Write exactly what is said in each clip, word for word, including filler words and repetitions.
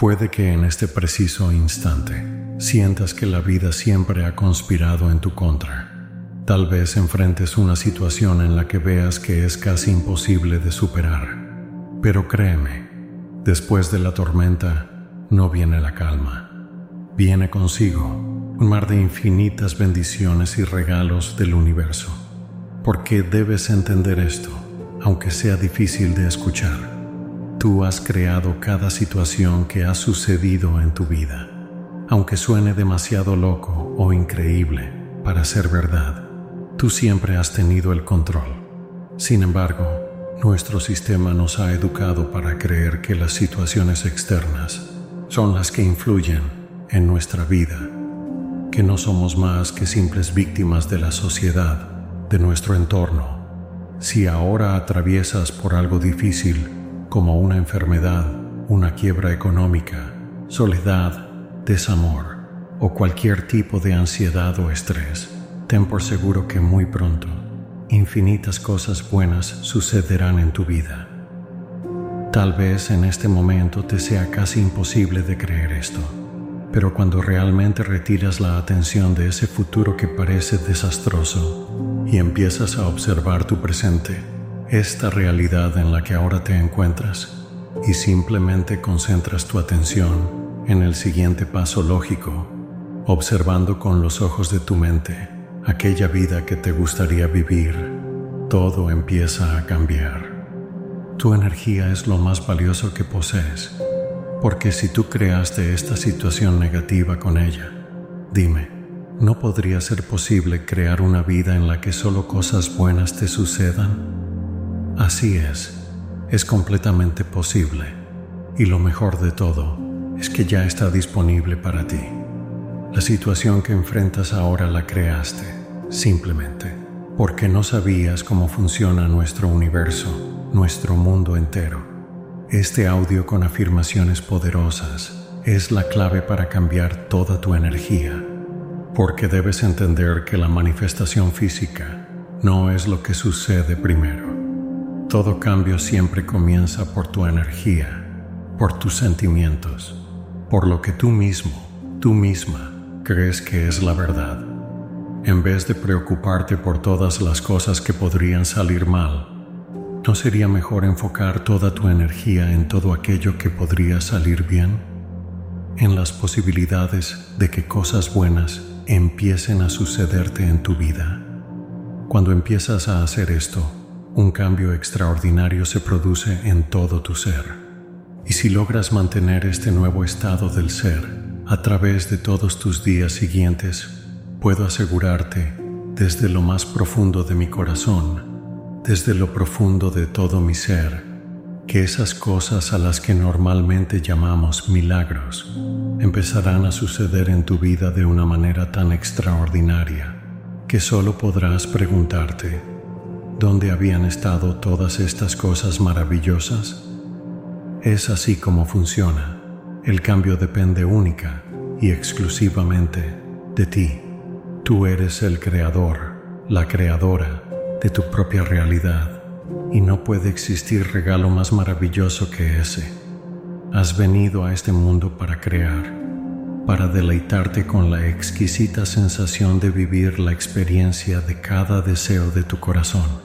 Puede que en este preciso instante sientas que la vida siempre ha conspirado en tu contra. Tal vez enfrentes una situación en la que veas que es casi imposible de superar. Pero créeme, después de la tormenta no viene la calma. Viene consigo un mar de infinitas bendiciones y regalos del universo. Porque debes entender esto, aunque sea difícil de escuchar. Tú has creado cada situación que ha sucedido en tu vida. Aunque suene demasiado loco o increíble para ser verdad, tú siempre has tenido el control. Sin embargo, nuestro sistema nos ha educado para creer que las situaciones externas son las que influyen en nuestra vida, que no somos más que simples víctimas de la sociedad, de nuestro entorno. Si ahora atraviesas por algo difícil, como una enfermedad, una quiebra económica, soledad, desamor o cualquier tipo de ansiedad o estrés, ten por seguro que muy pronto infinitas cosas buenas sucederán en tu vida. Tal vez en este momento te sea casi imposible de creer esto, pero cuando realmente retiras la atención de ese futuro que parece desastroso y empiezas a observar tu presente, esta realidad en la que ahora te encuentras, y simplemente concentras tu atención en el siguiente paso lógico, observando con los ojos de tu mente aquella vida que te gustaría vivir, todo empieza a cambiar. Tu energía es lo más valioso que posees, porque si tú creaste esta situación negativa con ella, dime, ¿no podría ser posible crear una vida en la que solo cosas buenas te sucedan? Así es, es completamente posible, y lo mejor de todo es que ya está disponible para ti. La situación que enfrentas ahora la creaste, simplemente, porque no sabías cómo funciona nuestro universo, nuestro mundo entero. Este audio con afirmaciones poderosas es la clave para cambiar toda tu energía, porque debes entender que la manifestación física no es lo que sucede primero. Todo cambio siempre comienza por tu energía, por tus sentimientos, por lo que tú mismo, tú misma, crees que es la verdad. En vez de preocuparte por todas las cosas que podrían salir mal, ¿no sería mejor enfocar toda tu energía en todo aquello que podría salir bien? En las posibilidades de que cosas buenas empiecen a sucederte en tu vida. Cuando empiezas a hacer esto, un cambio extraordinario se produce en todo tu ser. Y si logras mantener este nuevo estado del ser a través de todos tus días siguientes, puedo asegurarte, desde lo más profundo de mi corazón, desde lo profundo de todo mi ser, que esas cosas a las que normalmente llamamos milagros empezarán a suceder en tu vida de una manera tan extraordinaria que solo podrás preguntarte, ¿dónde habían estado todas estas cosas maravillosas? Es así como funciona. El cambio depende única y exclusivamente de ti. Tú eres el creador, la creadora de tu propia realidad, y no puede existir regalo más maravilloso que ese. Has venido a este mundo para crear, para deleitarte con la exquisita sensación de vivir la experiencia de cada deseo de tu corazón.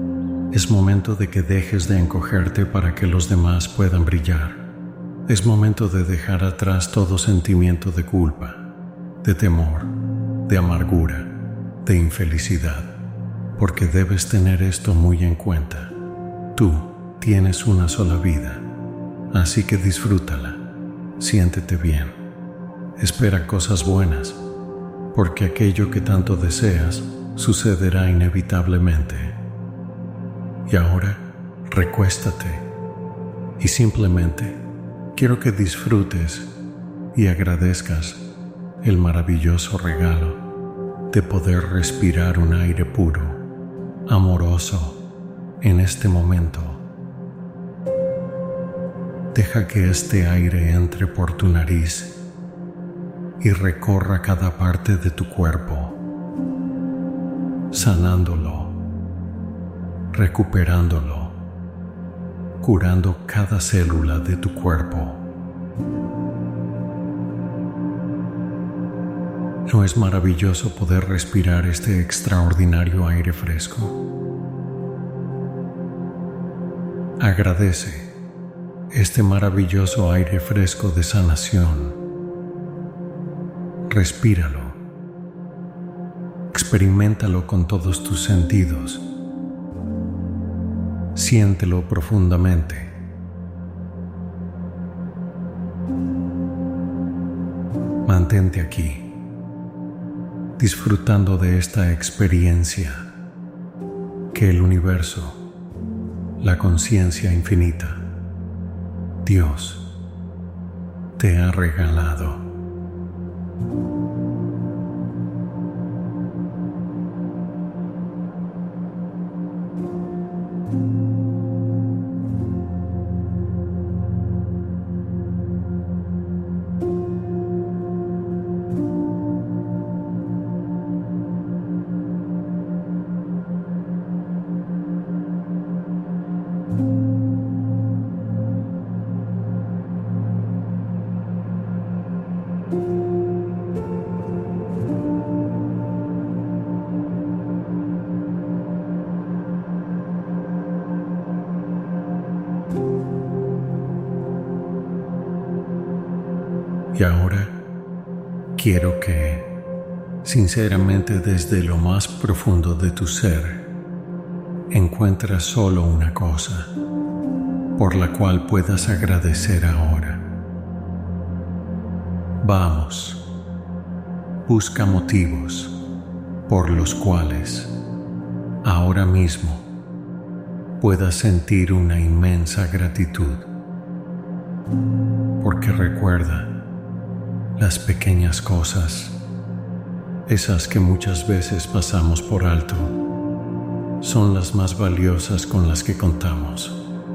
Es momento de que dejes de encogerte para que los demás puedan brillar. Es momento de dejar atrás todo sentimiento de culpa, de temor, de amargura, de infelicidad, porque debes tener esto muy en cuenta. Tú tienes una sola vida, así que disfrútala, siéntete bien, espera cosas buenas, porque aquello que tanto deseas sucederá inevitablemente. Y ahora, recuéstate y simplemente quiero que disfrutes y agradezcas el maravilloso regalo de poder respirar un aire puro, amoroso, en este momento. Deja que este aire entre por tu nariz y recorra cada parte de tu cuerpo, sanándolo, recuperándolo, curando cada célula de tu cuerpo. ¿No es maravilloso poder respirar este extraordinario aire fresco? Agradece este maravilloso aire fresco de sanación. Respíralo. Experiméntalo con todos tus sentidos. Siéntelo profundamente. Mantente aquí, disfrutando de esta experiencia que el universo, la conciencia infinita, Dios, te ha regalado. Y ahora quiero que, sinceramente desde lo más profundo de tu ser, encuentres solo una cosa por la cual puedas agradecer ahora. Vamos, busca motivos por los cuales ahora mismo puedas sentir una inmensa gratitud. Porque recuerda, las pequeñas cosas, esas que muchas veces pasamos por alto, son las más valiosas con las que contamos.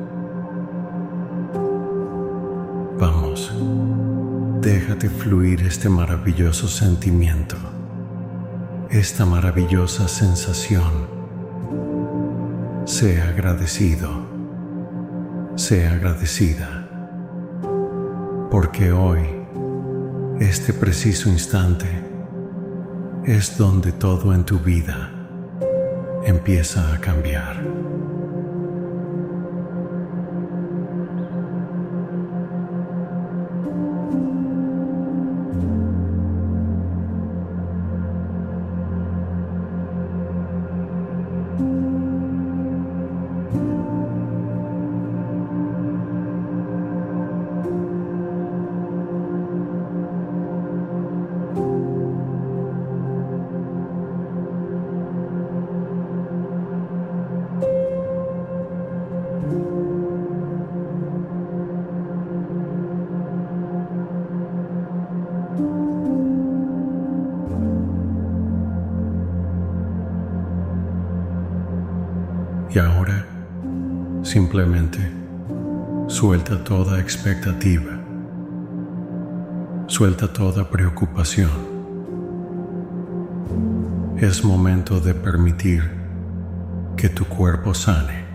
Vamos, déjate fluir este maravilloso sentimiento, esta maravillosa sensación. Sé agradecido, sé agradecida, porque hoy, este preciso instante, es donde todo en tu vida empieza a cambiar. Y ahora, simplemente, suelta toda expectativa, suelta toda preocupación. Es momento de permitir que tu cuerpo sane,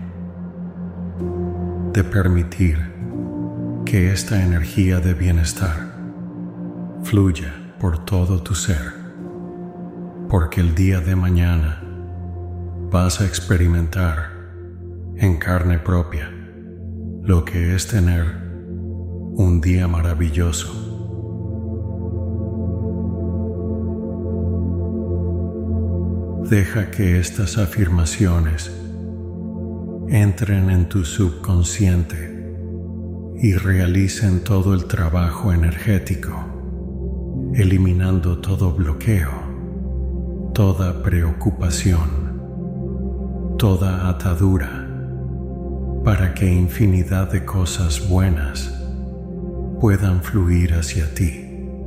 de permitir que esta energía de bienestar fluya por todo tu ser, porque el día de mañana vas a experimentar en carne propia lo que es tener un día maravilloso. Deja que estas afirmaciones entren en tu subconsciente y realicen todo el trabajo energético, eliminando todo bloqueo, toda preocupación, toda atadura, para que infinidad de cosas buenas puedan fluir hacia ti.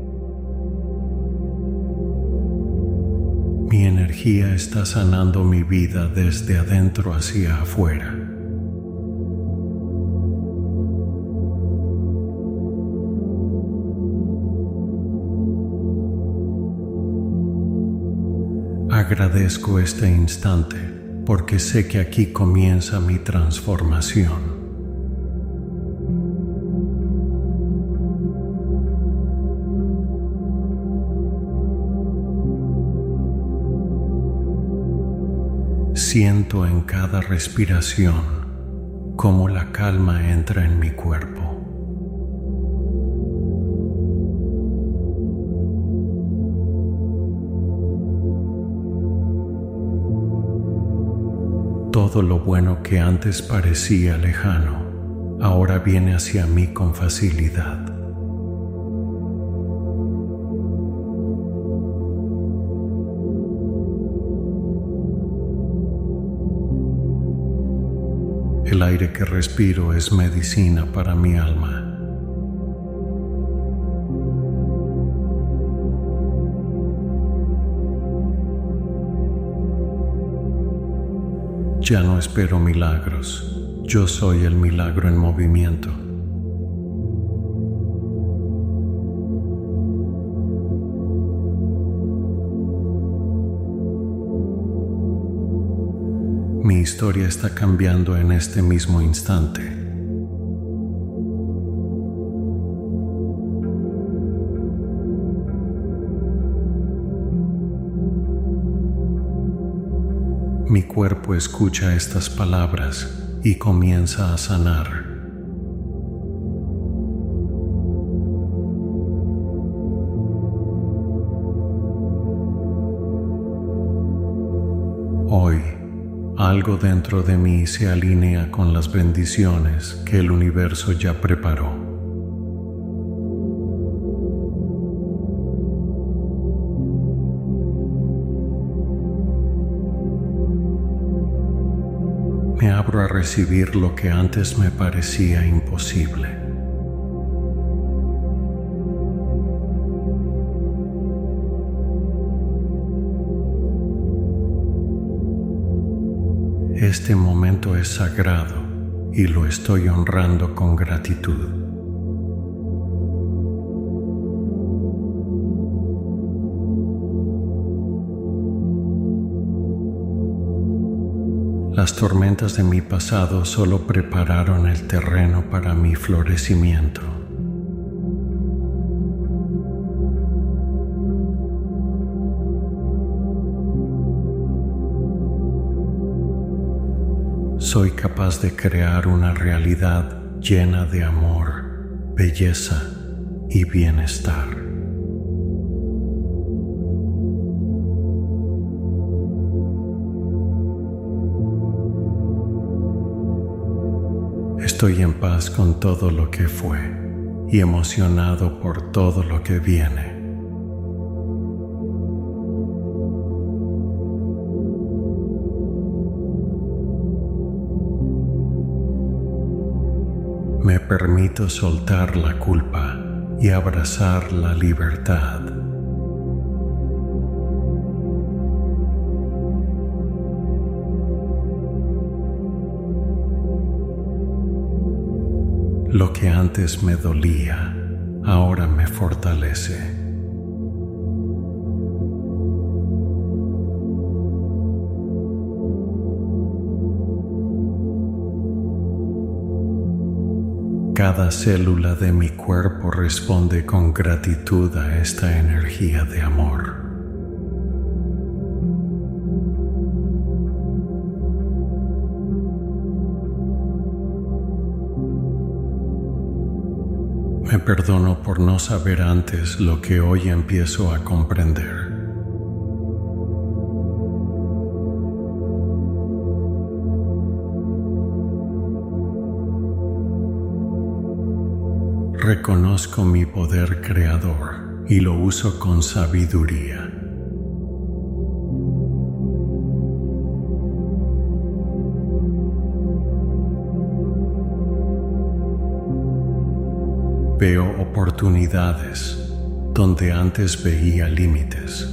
Mi energía está sanando mi vida desde adentro hacia afuera. Agradezco este instante porque sé que aquí comienza mi transformación. Siento en cada respiración cómo la calma entra en mi cuerpo. Todo lo bueno que antes parecía lejano, ahora viene hacia mí con facilidad. El aire que respiro es medicina para mi alma. Ya no espero milagros, yo soy el milagro en movimiento. Mi historia está cambiando en este mismo instante. Mi cuerpo escucha estas palabras y comienza a sanar. Hoy, algo dentro de mí se alinea con las bendiciones que el universo ya preparó. Me abro a recibir lo que antes me parecía imposible. Este momento es sagrado y lo estoy honrando con gratitud. Las tormentas de mi pasado solo prepararon el terreno para mi florecimiento. Soy capaz de crear una realidad llena de amor, belleza y bienestar. Estoy en paz con todo lo que fue y emocionado por todo lo que viene. Me permito soltar la culpa y abrazar la libertad. Lo que antes me dolía, ahora me fortalece. Cada célula de mi cuerpo responde con gratitud a esta energía de amor. Me perdono por no saber antes lo que hoy empiezo a comprender. Reconozco mi poder creador y lo uso con sabiduría. Veo oportunidades donde antes veía límites.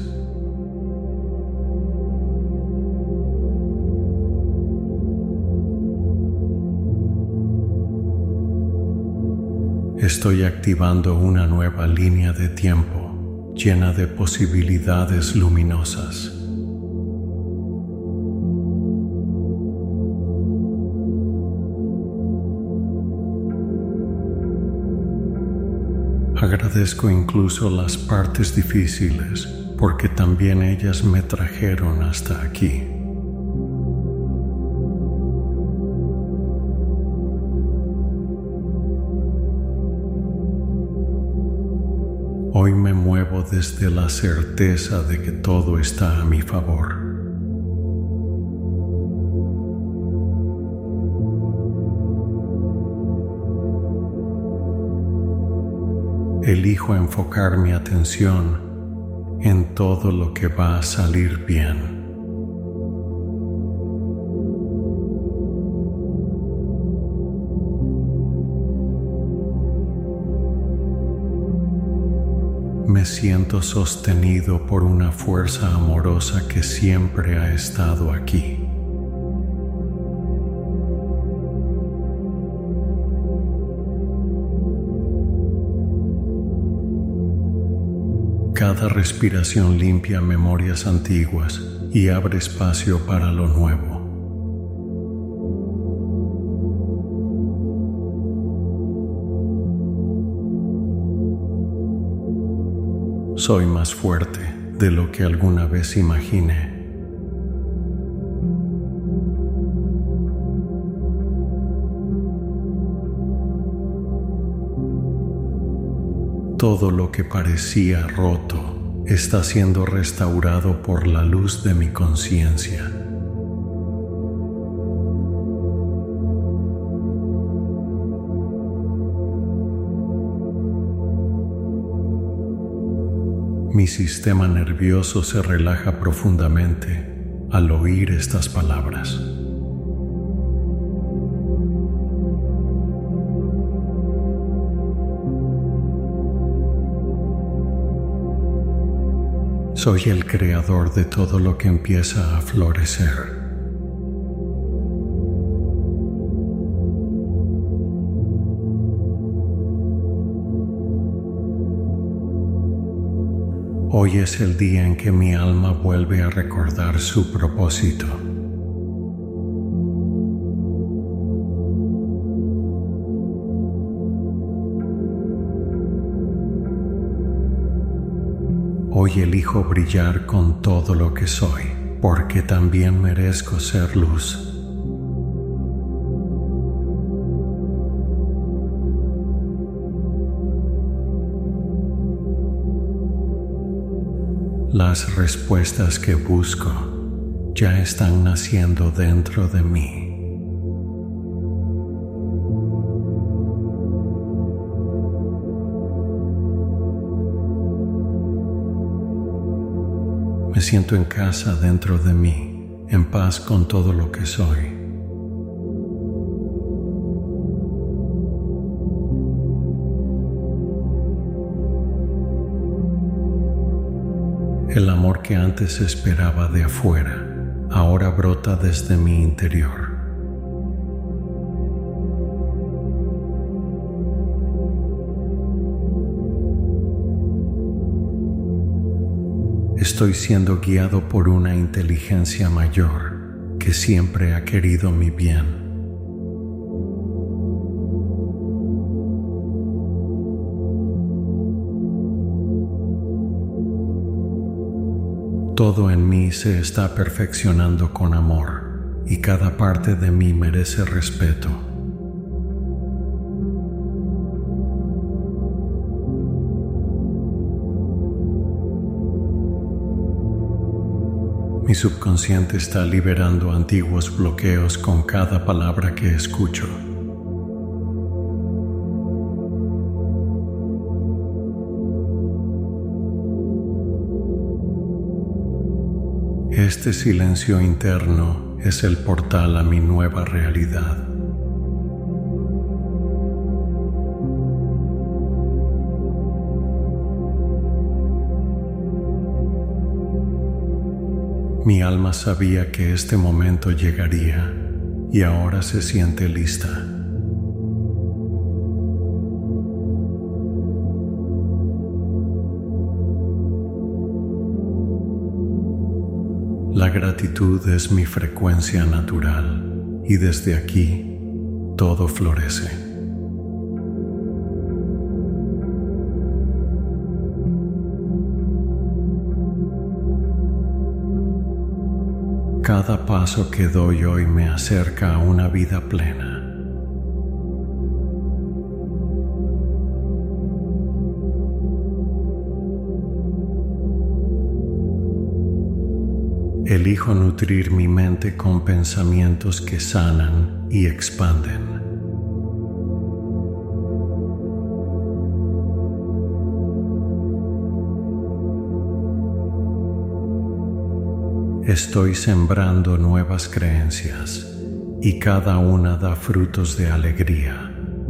Estoy activando una nueva línea de tiempo llena de posibilidades luminosas. Agradezco incluso las partes difíciles porque también ellas me trajeron hasta aquí. Hoy me muevo desde la certeza de que todo está a mi favor. Elijo enfocar mi atención en todo lo que va a salir bien. Me siento sostenido por una fuerza amorosa que siempre ha estado aquí. Cada respiración limpia memorias antiguas y abre espacio para lo nuevo. Soy más fuerte de lo que alguna vez imaginé. Todo lo que parecía roto está siendo restaurado por la luz de mi conciencia. Mi sistema nervioso se relaja profundamente al oír estas palabras. Soy el creador de todo lo que empieza a florecer. Hoy es el día en que mi alma vuelve a recordar su propósito. Hoy elijo brillar con todo lo que soy, porque también merezco ser luz. Las respuestas que busco ya están naciendo dentro de mí. Me siento en casa dentro de mí, en paz con todo lo que soy. El amor que antes esperaba de afuera, ahora brota desde mi interior. Estoy siendo guiado por una inteligencia mayor que siempre ha querido mi bien. Todo en mí se está perfeccionando con amor y cada parte de mí merece respeto. Mi subconsciente está liberando antiguos bloqueos con cada palabra que escucho. Este silencio interno es el portal a mi nueva realidad. Mi alma sabía que este momento llegaría y ahora se siente lista. La gratitud es mi frecuencia natural y desde aquí todo florece. Cada paso que doy hoy me acerca a una vida plena. Elijo nutrir mi mente con pensamientos que sanan y expanden. Estoy sembrando nuevas creencias y cada una da frutos de alegría.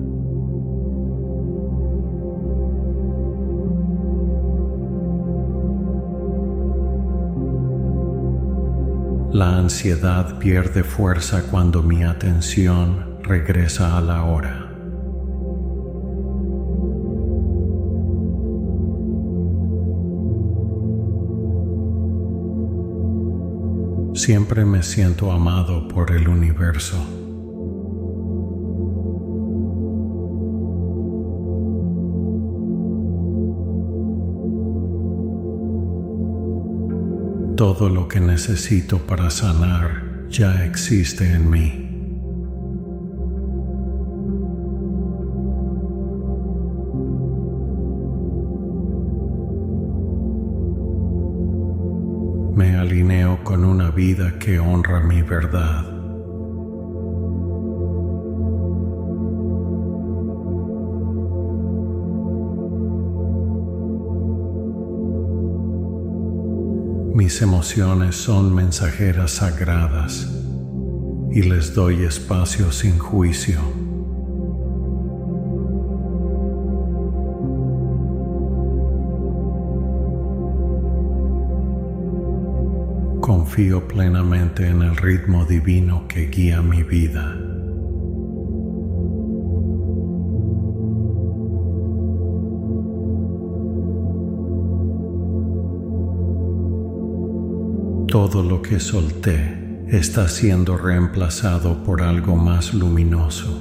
La ansiedad pierde fuerza cuando mi atención regresa a la hora. Siempre me siento amado por el universo. Todo lo que necesito para sanar ya existe en mí. Me alineo con una vida que honra mi verdad. Mis emociones son mensajeras sagradas y les doy espacio sin juicio. Confío plenamente en el ritmo divino que guía mi vida. Todo lo que solté está siendo reemplazado por algo más luminoso.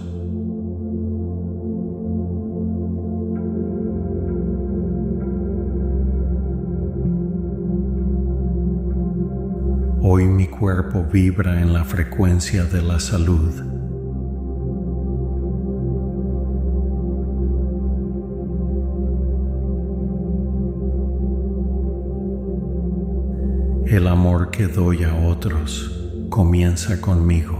Hoy mi cuerpo vibra en la frecuencia de la salud. El amor que doy a otros comienza conmigo.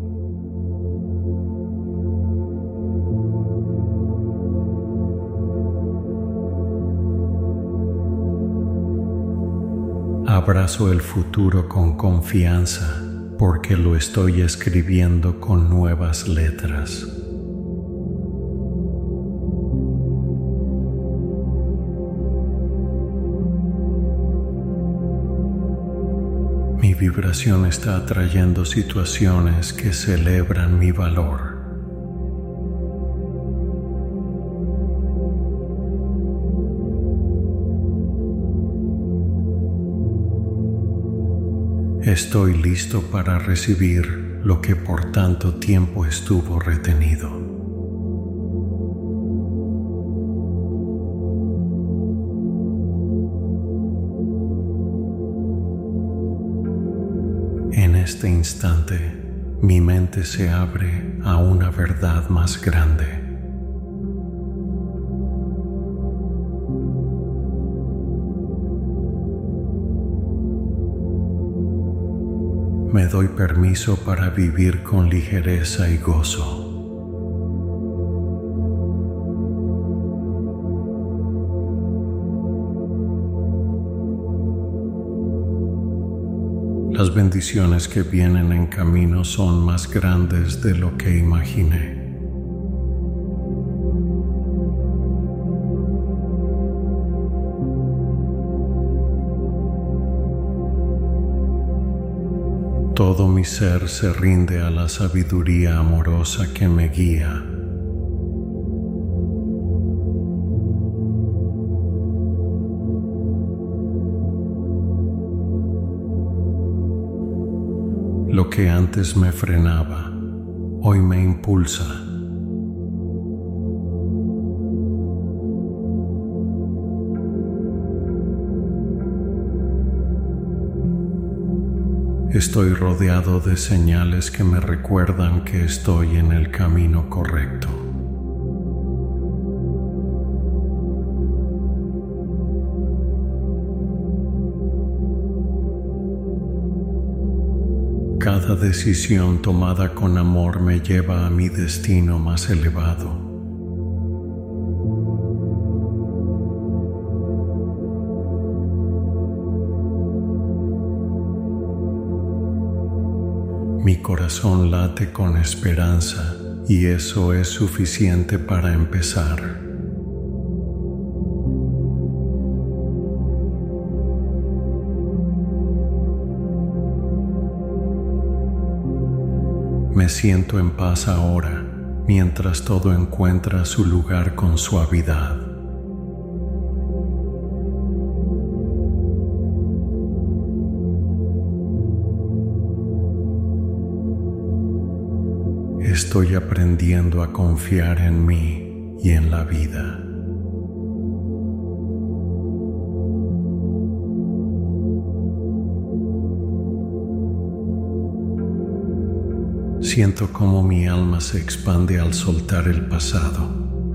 Abrazo el futuro con confianza porque lo estoy escribiendo con nuevas letras. Mi vibración está atrayendo situaciones que celebran mi valor. Estoy listo para recibir lo que por tanto tiempo estuvo retenido. En este instante, mi mente se abre a una verdad más grande. Me doy permiso para vivir con ligereza y gozo. Las bendiciones que vienen en camino son más grandes de lo que imaginé. Todo mi ser se rinde a la sabiduría amorosa que me guía. Lo que antes me frenaba, hoy me impulsa. Estoy rodeado de señales que me recuerdan que estoy en el camino correcto. Cada decisión tomada con amor me lleva a mi destino más elevado. Mi corazón late con esperanza y eso es suficiente para empezar. Me siento en paz ahora, mientras todo encuentra su lugar con suavidad. Estoy aprendiendo a confiar en mí y en la vida. Siento cómo mi alma se expande al soltar el pasado.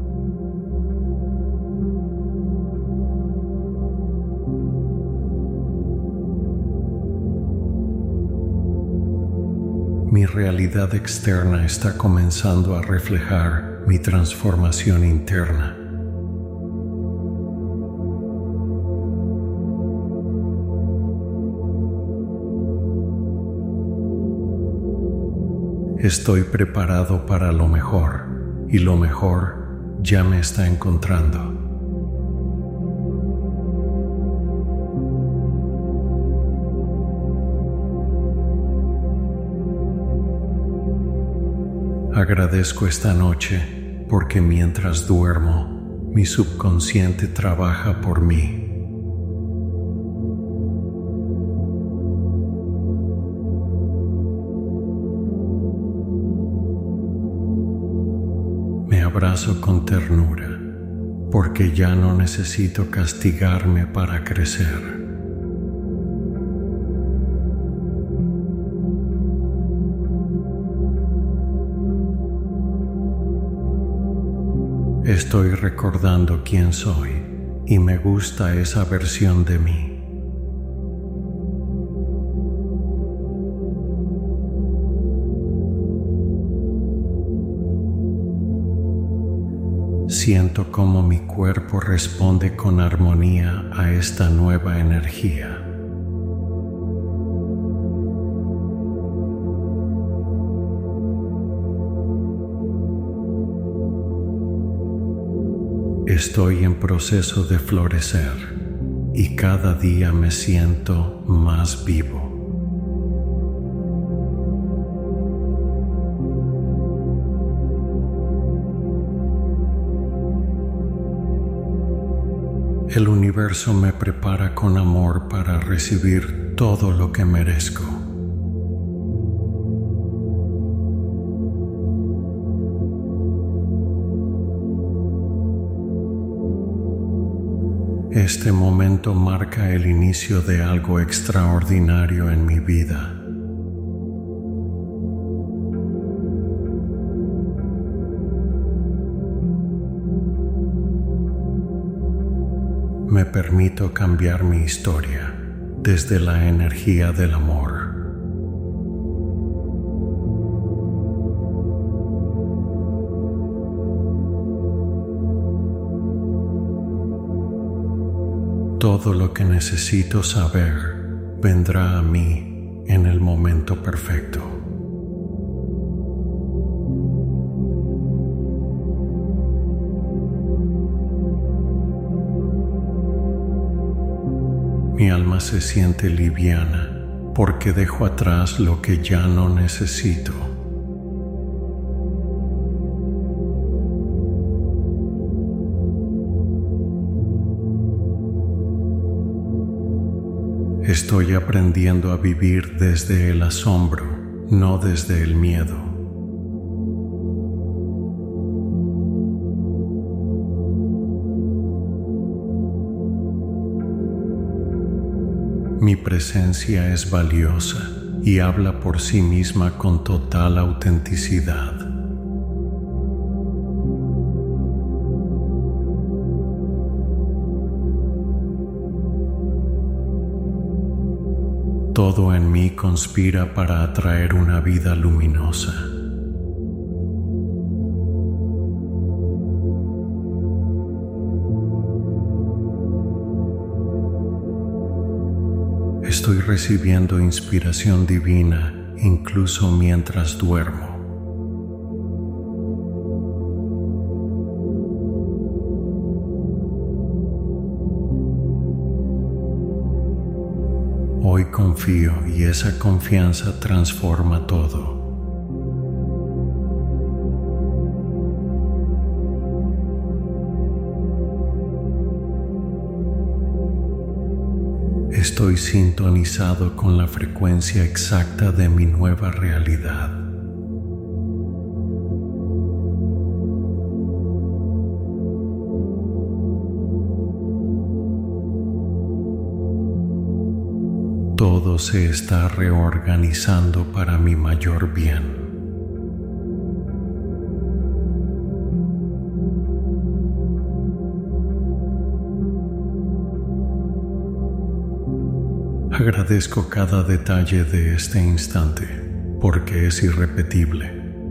Mi realidad externa está comenzando a reflejar mi transformación interna. Estoy preparado para lo mejor y lo mejor ya me está encontrando. Agradezco esta noche porque mientras duermo, mi subconsciente trabaja por mí. Me abrazo con ternura porque ya no necesito castigarme para crecer. Estoy recordando quién soy y me gusta esa versión de mí. Siento cómo mi cuerpo responde con armonía a esta nueva energía. Estoy en proceso de florecer y cada día me siento más vivo. El universo me prepara con amor para recibir todo lo que merezco. Este momento marca el inicio de algo extraordinario en mi vida. Me permito cambiar mi historia desde la energía del amor. Todo lo que necesito saber vendrá a mí en el momento perfecto. Mi alma se siente liviana porque dejo atrás lo que ya no necesito. Estoy aprendiendo a vivir desde el asombro, no desde el miedo. Mi presencia es valiosa y habla por sí misma con total autenticidad. Todo en mí conspira para atraer una vida luminosa. Estoy recibiendo inspiración divina incluso mientras duermo. Hoy confío y esa confianza transforma todo. Estoy sintonizado con la frecuencia exacta de mi nueva realidad. Todo se está reorganizando para mi mayor bien. Agradezco cada detalle de este instante, porque es irrepetible.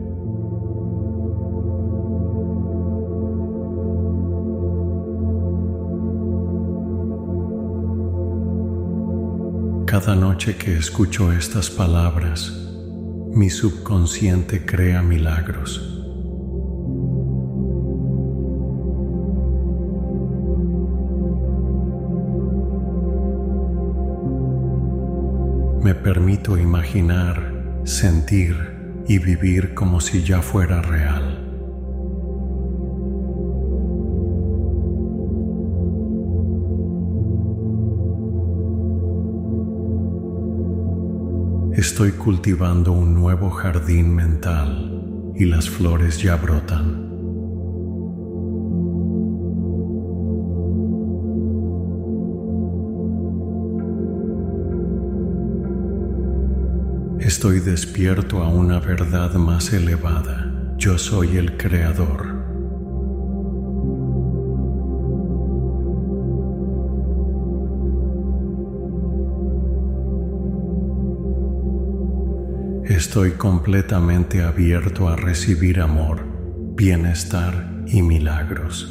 Cada noche que escucho estas palabras, mi subconsciente crea milagros. Me permito imaginar, sentir y vivir como si ya fuera real. Estoy cultivando un nuevo jardín mental y las flores ya brotan. Estoy despierto a una verdad más elevada. Yo soy el creador. Estoy completamente abierto a recibir amor, bienestar y milagros.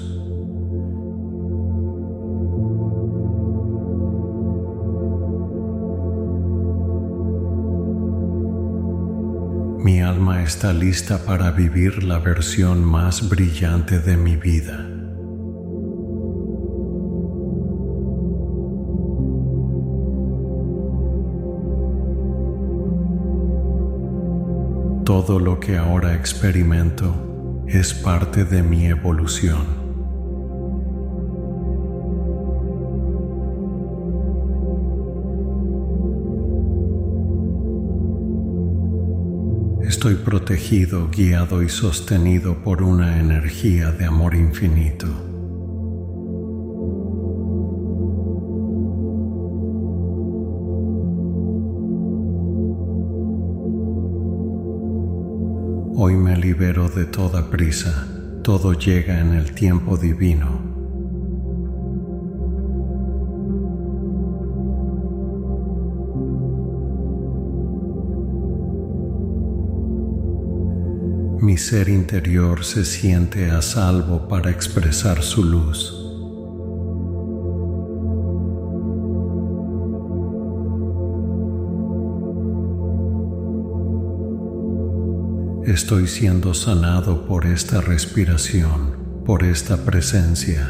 Mi alma está lista para vivir la versión más brillante de mi vida. Todo lo que ahora experimento es parte de mi evolución. Estoy protegido, guiado y sostenido por una energía de amor infinito. Hoy me libero de toda prisa, todo llega en el tiempo divino. Mi ser interior se siente a salvo para expresar su luz. Estoy siendo sanado por esta respiración, por esta presencia.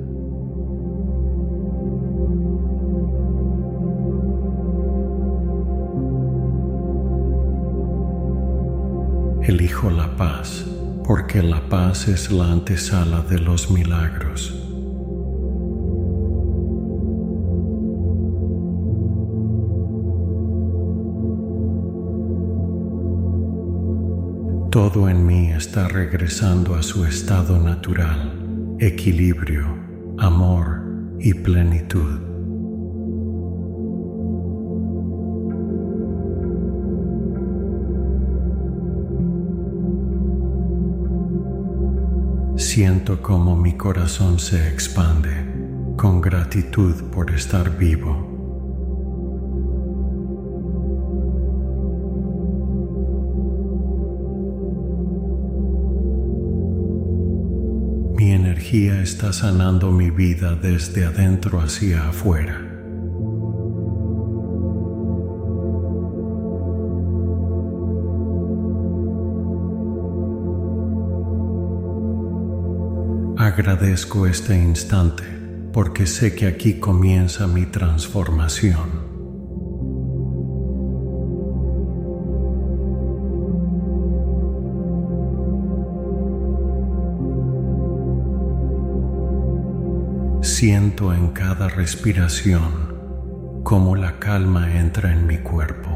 Elijo la paz, porque la paz es la antesala de los milagros. Todo en mí está regresando a su estado natural, equilibrio, amor y plenitud. Siento cómo mi corazón se expande con gratitud por estar vivo. energía está sanando mi vida desde adentro hacia afuera. Agradezco este instante porque sé que aquí comienza mi transformación. Siento en cada respiración cómo la calma entra en mi cuerpo.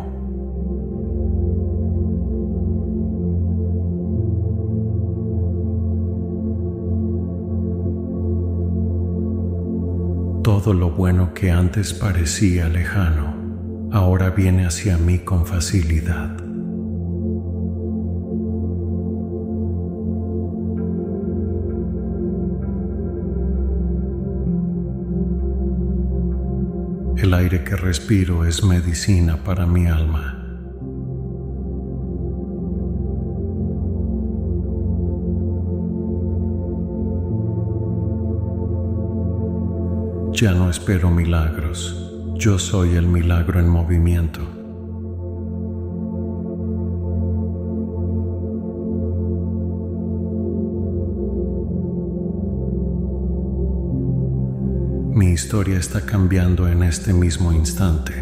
Todo lo bueno que antes parecía lejano, ahora viene hacia mí con facilidad. El aire que respiro es medicina para mi alma. Ya no espero milagros, yo soy el milagro en movimiento. Mi historia está cambiando en este mismo instante.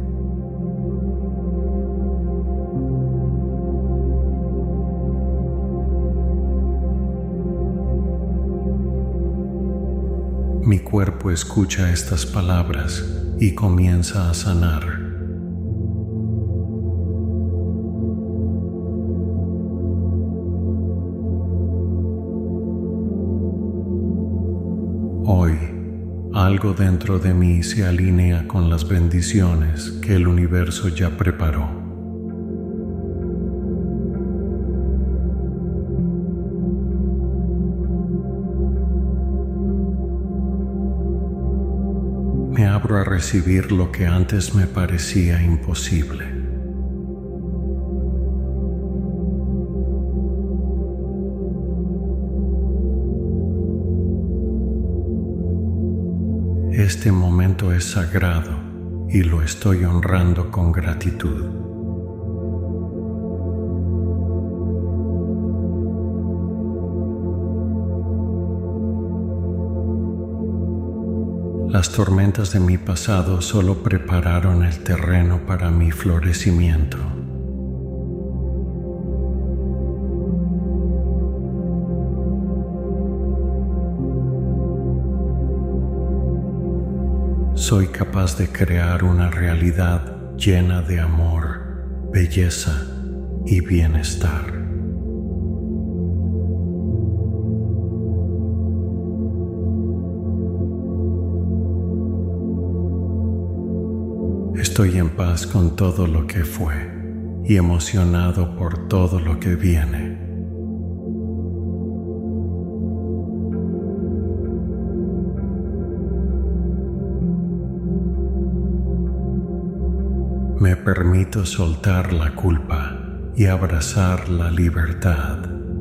Mi cuerpo escucha estas palabras y comienza a sanar. Hoy, algo dentro de mí se alinea con las bendiciones que el universo ya preparó. Me abro a recibir lo que antes me parecía imposible. Este momento es sagrado y lo estoy honrando con gratitud. Las tormentas de mi pasado solo prepararon el terreno para mi florecimiento. Soy capaz de crear una realidad llena de amor, belleza y bienestar. Estoy en paz con todo lo que fue y emocionado por todo lo que viene. Me permito soltar la culpa y abrazar la libertad.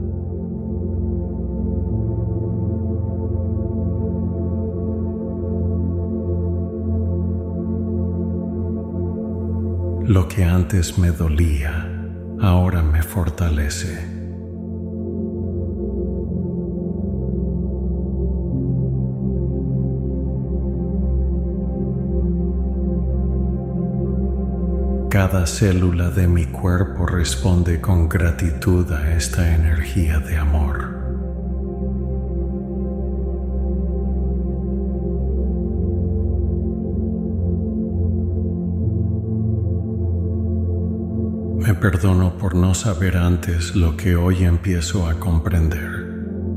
Lo que antes me dolía, ahora me fortalece. Cada célula de mi cuerpo responde con gratitud a esta energía de amor. Me perdono por no saber antes lo que hoy empiezo a comprender.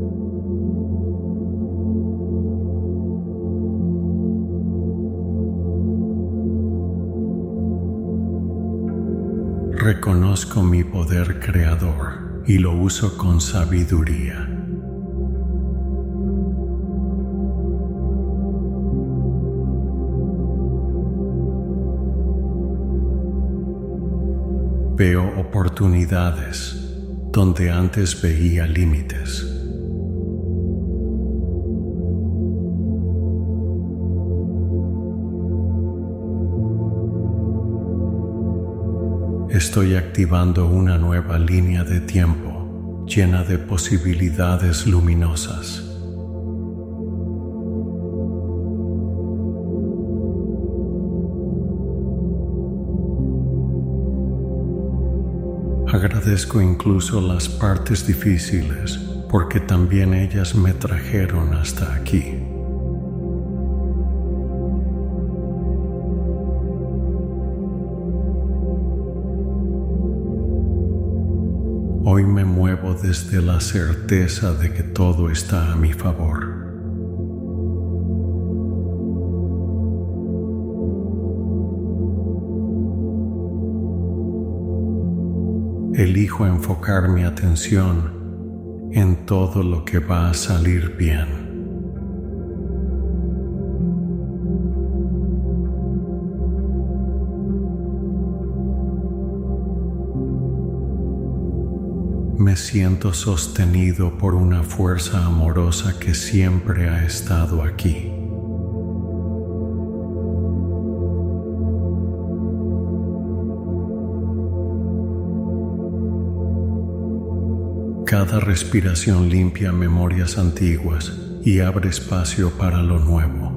Reconozco mi poder creador y lo uso con sabiduría. Veo oportunidades donde antes veía límites. Estoy activando una nueva línea de tiempo llena de posibilidades luminosas. Agradezco incluso las partes difíciles, porque también ellas me trajeron hasta aquí. Hoy me muevo desde la certeza de que todo está a mi favor. Elijo enfocar mi atención en todo lo que va a salir bien. Me siento sostenido por una fuerza amorosa que siempre ha estado aquí. Cada respiración limpia memorias antiguas y abre espacio para lo nuevo.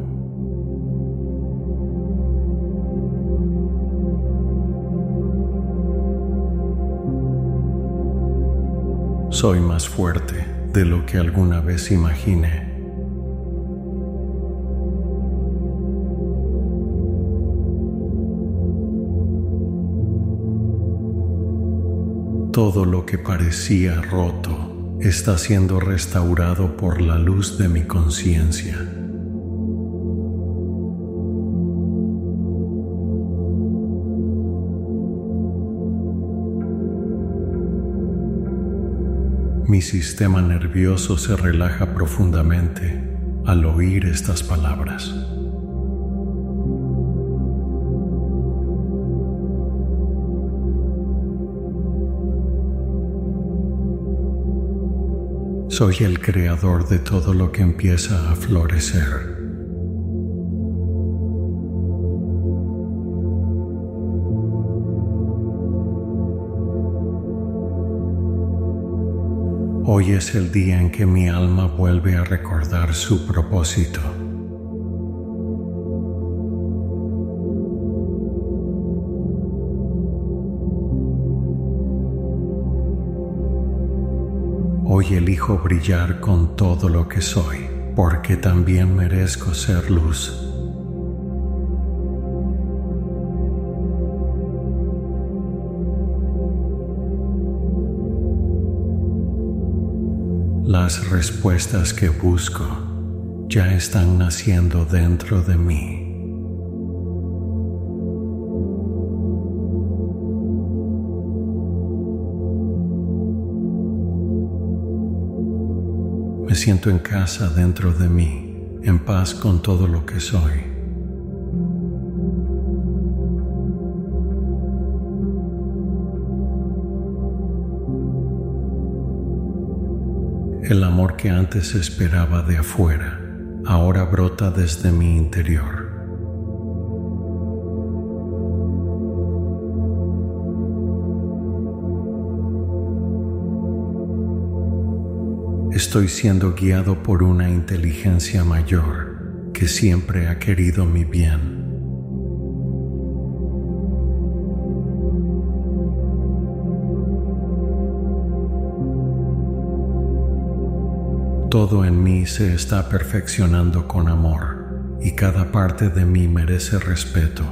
Soy más fuerte de lo que alguna vez imaginé. Todo lo que parecía roto está siendo restaurado por la luz de mi conciencia. Mi sistema nervioso se relaja profundamente al oír estas palabras. Soy el creador de todo lo que empieza a florecer. Hoy es el día en que mi alma vuelve a recordar su propósito. Hoy elijo brillar con todo lo que soy, porque también merezco ser luz. Las respuestas que busco ya están naciendo dentro de mí. Me siento en casa dentro de mí, en paz con todo lo que soy. El amor que antes esperaba de afuera, ahora brota desde mi interior. Estoy siendo guiado por una inteligencia mayor que siempre ha querido mi bien. Todo en mí se está perfeccionando con amor y cada parte de mí merece respeto.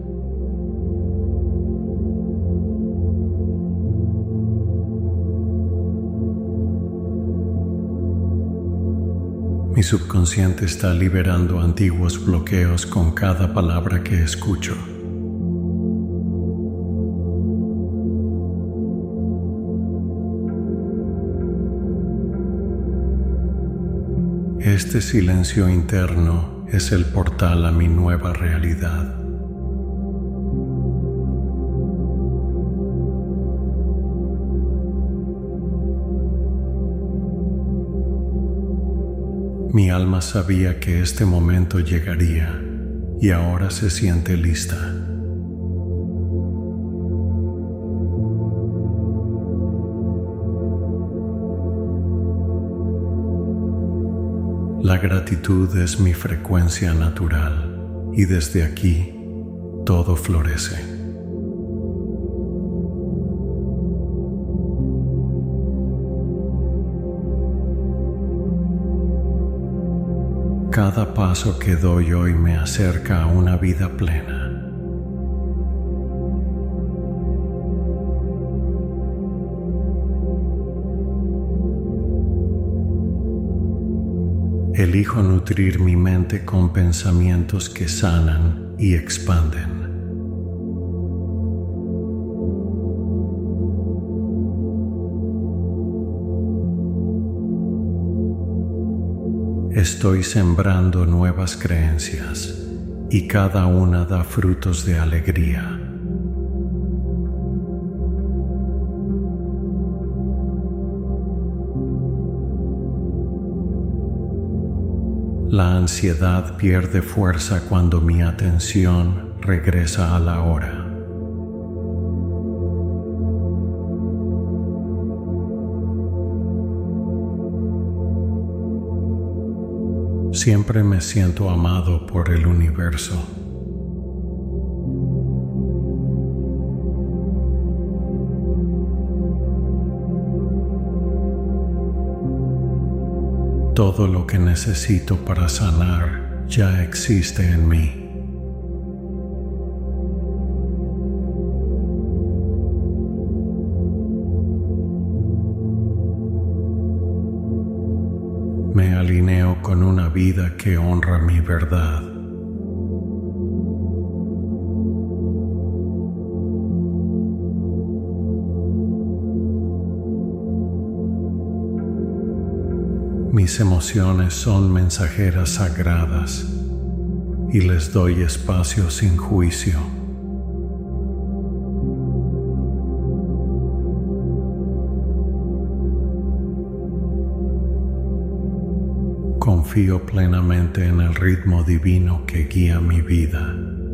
Mi subconsciente está liberando antiguos bloqueos con cada palabra que escucho. Este silencio interno es el portal a mi nueva realidad. Mi alma sabía que este momento llegaría y ahora se siente lista. La gratitud es mi frecuencia natural y desde aquí todo florece. Cada paso que doy hoy me acerca a una vida plena. Elijo nutrir mi mente con pensamientos que sanan y expanden. Estoy sembrando nuevas creencias y cada una da frutos de alegría. La ansiedad pierde fuerza cuando mi atención regresa a la hora. Siempre me siento amado por el universo. Todo lo que necesito para sanar ya existe en mí. Me alineo con una vida que honra mi verdad. Mis emociones son mensajeras sagradas y les doy espacio sin juicio. Confío plenamente en el ritmo divino que guía mi vida.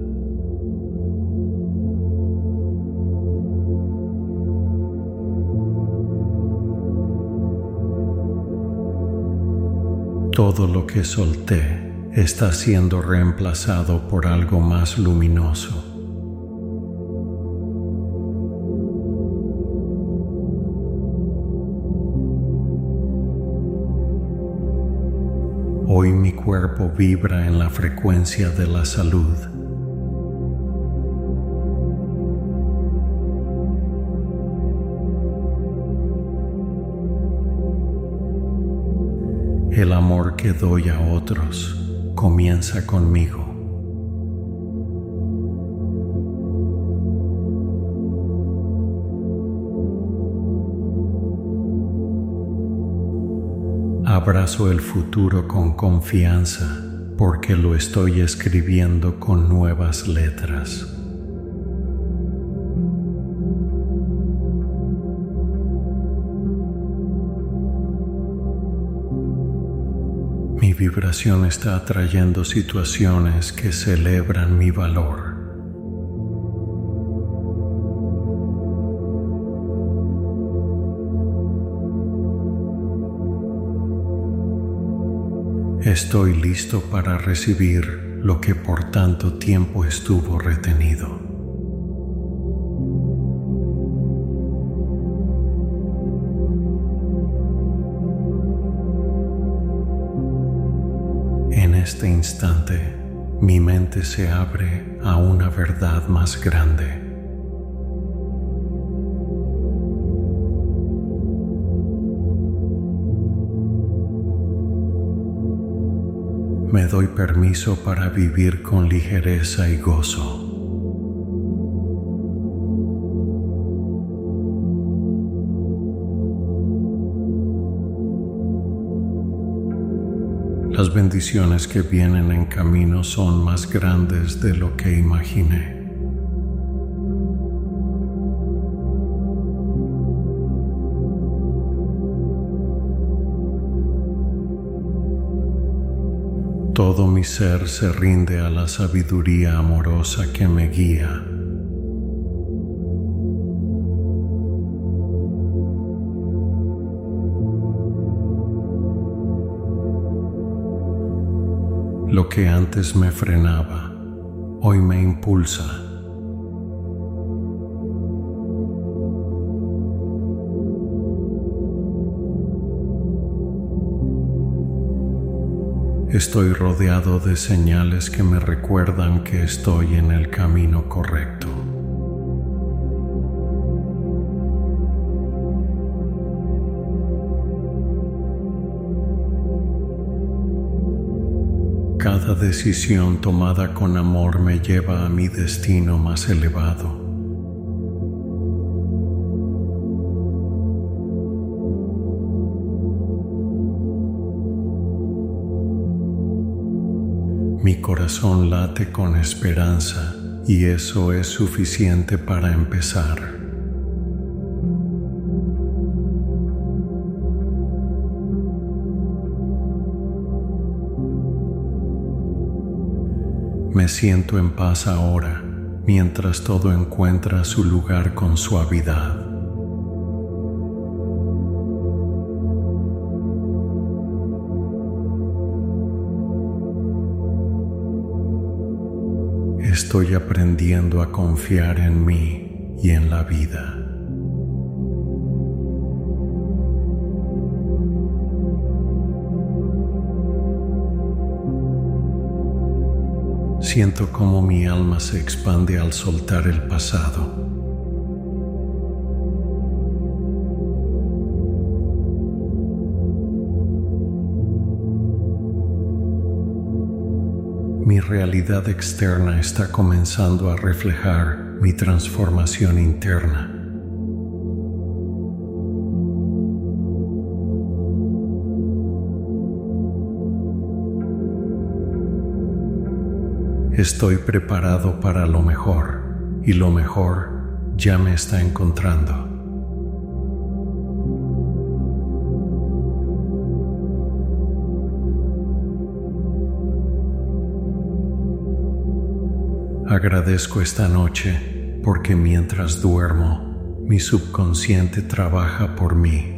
Todo lo que solté está siendo reemplazado por algo más luminoso. Hoy mi cuerpo vibra en la frecuencia de la salud. El amor que doy a otros comienza conmigo. Abrazo el futuro con confianza porque lo estoy escribiendo con nuevas letras. Mi vibración está atrayendo situaciones que celebran mi valor. Estoy listo para recibir lo que por tanto tiempo estuvo retenido. En este instante, mi mente se abre a una verdad más grande. Me doy permiso para vivir con ligereza y gozo. Las bendiciones que vienen en camino son más grandes de lo que imaginé. Todo mi ser se rinde a la sabiduría amorosa que me guía. Lo que antes me frenaba, hoy me impulsa. Estoy rodeado de señales que me recuerdan que estoy en el camino correcto. Cada decisión tomada con amor me lleva a mi destino más elevado. Mi corazón late con esperanza y eso es suficiente para empezar. Me siento en paz ahora, mientras todo encuentra su lugar con suavidad. Estoy aprendiendo a confiar en mí y en la vida. Siento cómo mi alma se expande al soltar el pasado. Mi realidad externa está comenzando a reflejar mi transformación interna. Estoy preparado para lo mejor y lo mejor ya me está encontrando. Agradezco esta noche porque mientras duermo, mi subconsciente trabaja por mí.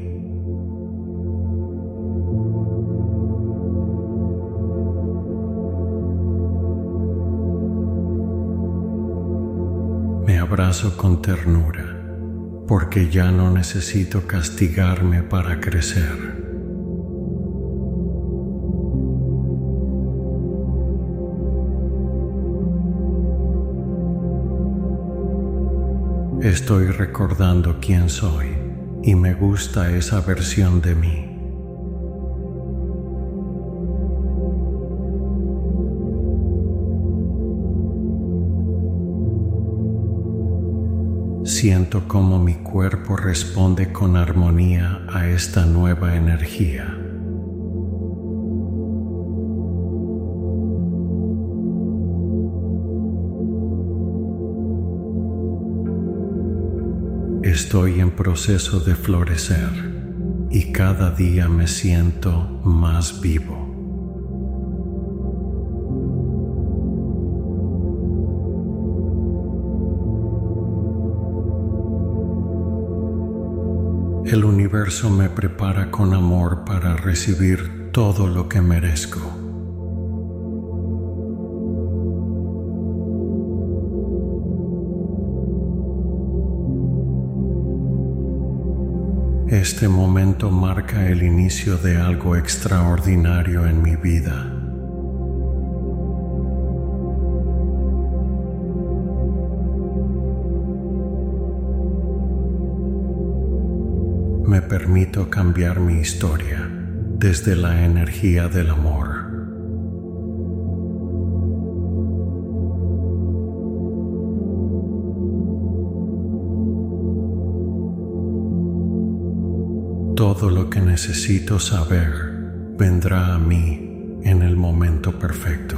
Me abrazo con ternura porque ya no necesito castigarme para crecer. Estoy recordando quién soy y me gusta esa versión de mí. Siento cómo mi cuerpo responde con armonía a esta nueva energía. Estoy en proceso de florecer y cada día me siento más vivo. El universo me prepara con amor para recibir todo lo que merezco. Este momento marca el inicio de algo extraordinario en mi vida. Me permito cambiar mi historia desde la energía del amor. Todo lo que necesito saber vendrá a mí en el momento perfecto.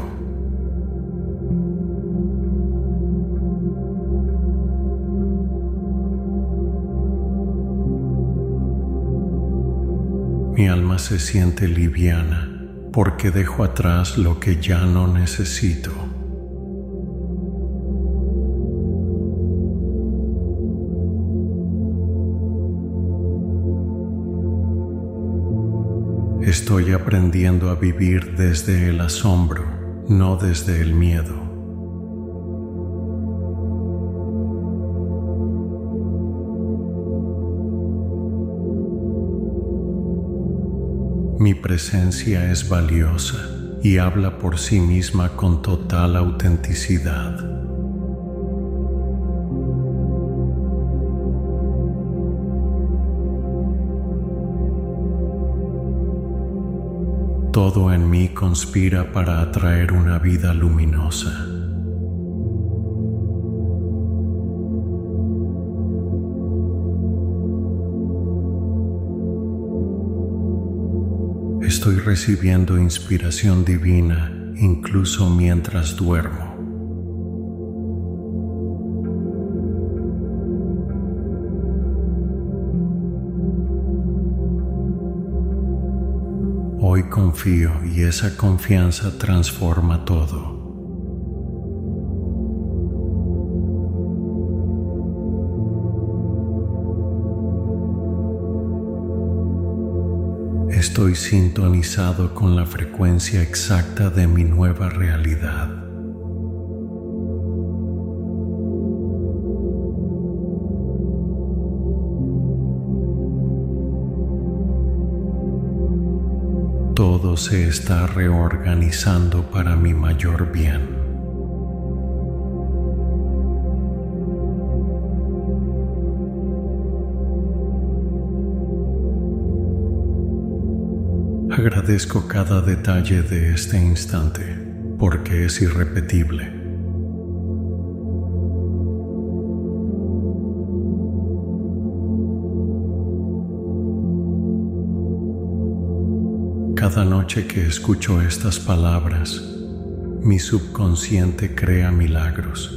Mi alma se siente liviana porque dejo atrás lo que ya no necesito. Estoy aprendiendo a vivir desde el asombro no desde el miedo. Mi presencia es valiosa y habla por sí misma con total autenticidad. Todo en mí conspira para atraer una vida luminosa. Estoy recibiendo inspiración divina incluso mientras duermo. Hoy confío y esa confianza transforma todo. Estoy sintonizado con la frecuencia exacta de mi nueva realidad. Todo se está reorganizando para mi mayor bien. Agradezco cada detalle de este instante, porque es irrepetible. Cada noche que escucho estas palabras, mi subconsciente crea milagros.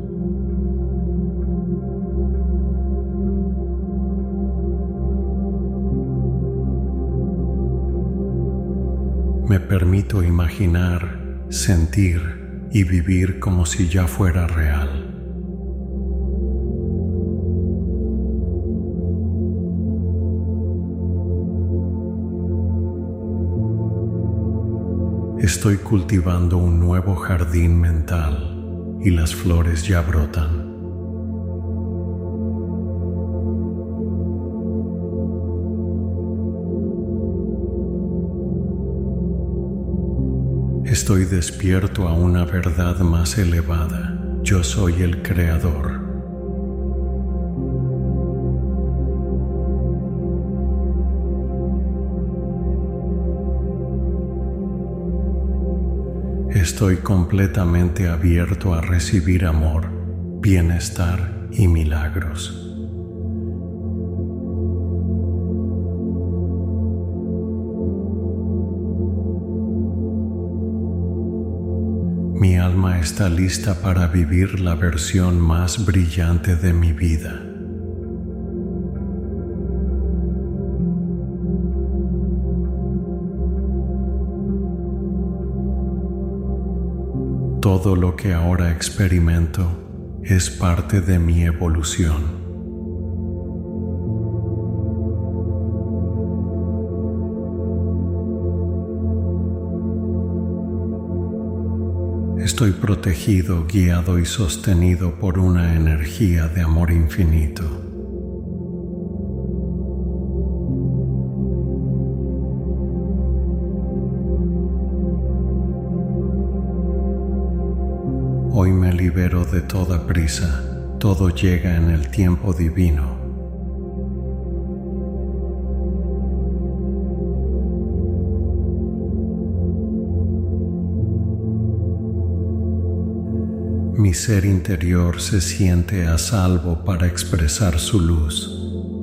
Me permito imaginar, sentir y vivir como si ya fuera real. Estoy cultivando un nuevo jardín mental y las flores ya brotan. Estoy despierto a una verdad más elevada. Yo soy el creador. Estoy completamente abierto a recibir amor, bienestar y milagros. Mi alma está lista para vivir la versión más brillante de mi vida. Todo lo que ahora experimento es parte de mi evolución. Estoy protegido, guiado y sostenido por una energía de amor infinito. Hoy me libero de toda prisa, todo llega en el tiempo divino. Mi ser interior se siente a salvo para expresar su luz.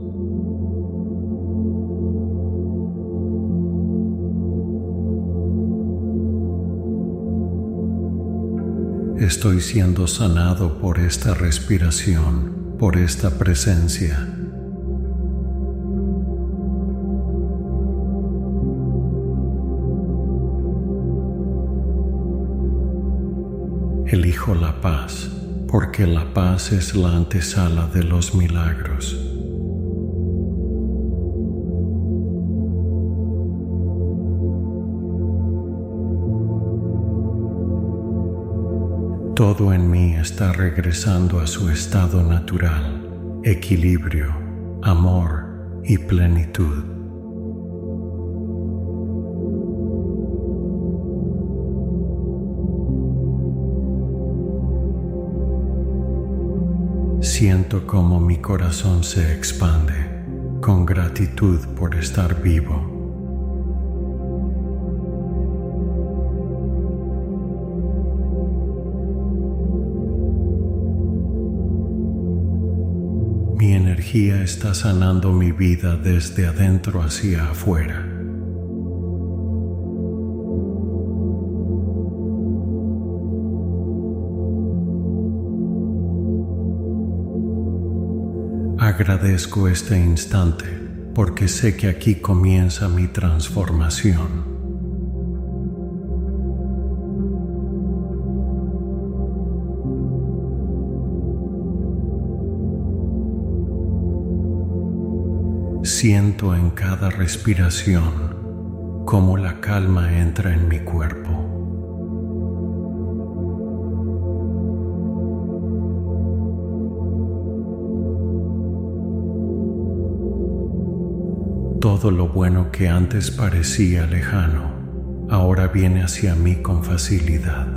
Estoy siendo sanado por esta respiración, por esta presencia. Elijo la paz, porque la paz es la antesala de los milagros. Todo en mí está regresando a su estado natural, equilibrio, amor y plenitud. Siento cómo mi corazón se expande con gratitud por estar vivo. Mi energía está sanando mi vida desde adentro hacia afuera. Agradezco este instante porque sé que aquí comienza mi transformación. Siento en cada respiración cómo la calma entra en mi cuerpo. Todo lo bueno que antes parecía lejano, ahora viene hacia mí con facilidad.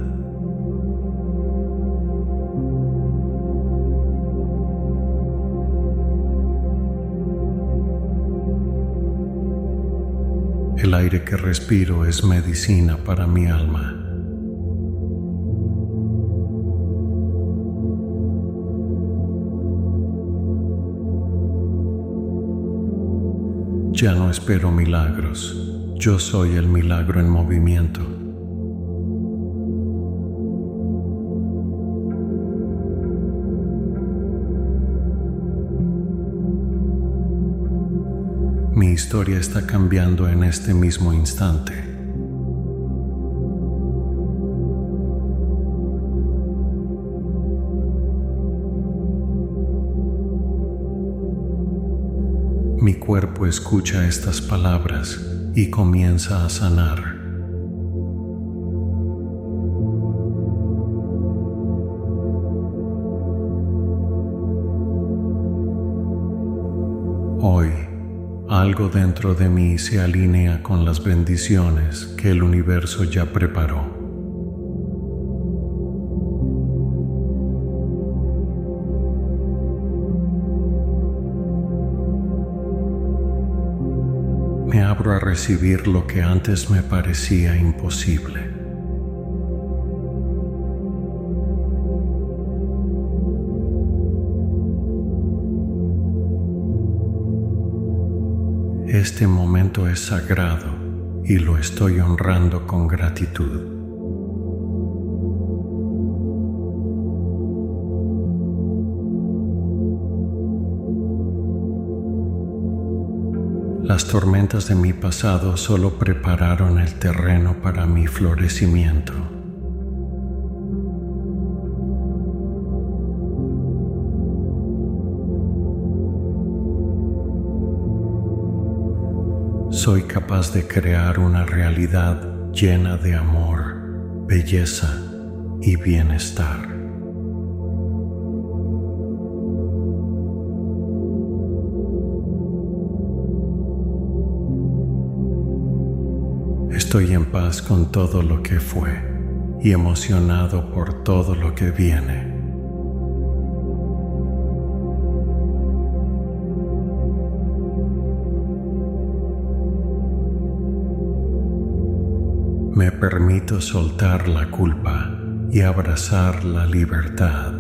El aire que respiro es medicina para mi alma. Ya no espero milagros, yo soy el milagro en movimiento. Mi historia está cambiando en este mismo instante. Mi cuerpo escucha estas palabras y comienza a sanar. Hoy, algo dentro de mí se alinea con las bendiciones que el universo ya preparó. Me abro a recibir lo que antes me parecía imposible. Este momento es sagrado y lo estoy honrando con gratitud. Las tormentas de mi pasado solo prepararon el terreno para mi florecimiento. Soy capaz de crear una realidad llena de amor, belleza y bienestar. Estoy en paz con todo lo que fue y emocionado por todo lo que viene. Me permito soltar la culpa y abrazar la libertad.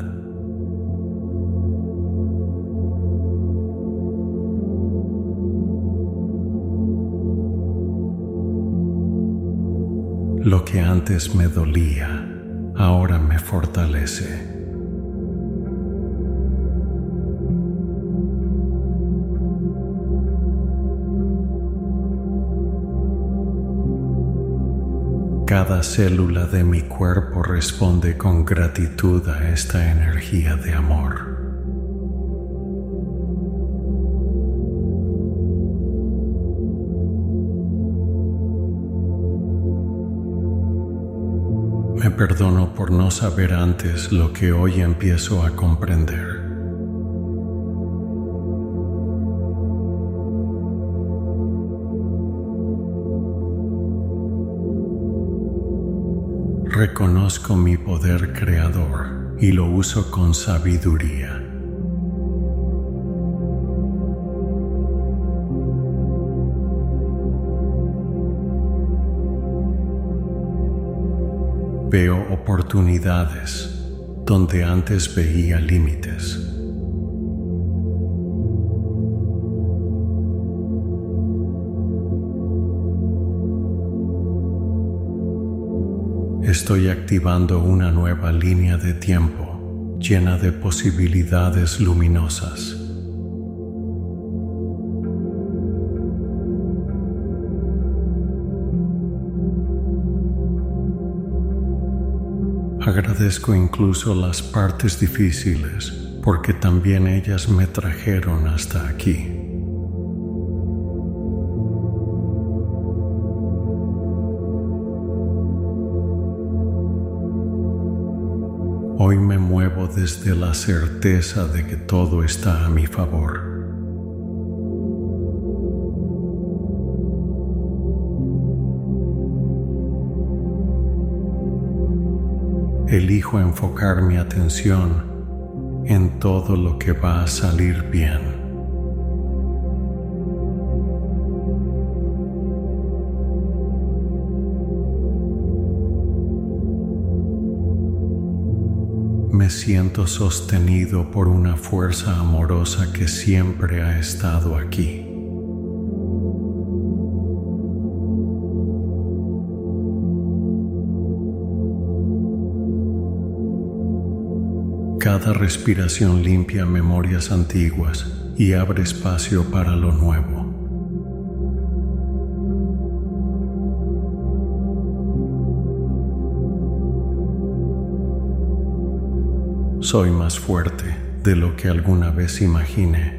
Lo que antes me dolía, ahora me fortalece. Cada célula de mi cuerpo responde con gratitud a esta energía de amor. Me perdono por no saber antes lo que hoy empiezo a comprender. Reconozco mi poder creador y lo uso con sabiduría. Veo oportunidades donde antes veía límites. Estoy activando una nueva línea de tiempo llena de posibilidades luminosas. Agradezco incluso las partes difíciles, porque también ellas me trajeron hasta aquí. Hoy me muevo desde la certeza de que todo está a mi favor. Elijo enfocar mi atención en todo lo que va a salir bien. Me siento sostenido por una fuerza amorosa que siempre ha estado aquí. Cada respiración limpia memorias antiguas y abre espacio para lo nuevo. Soy más fuerte de lo que alguna vez imaginé.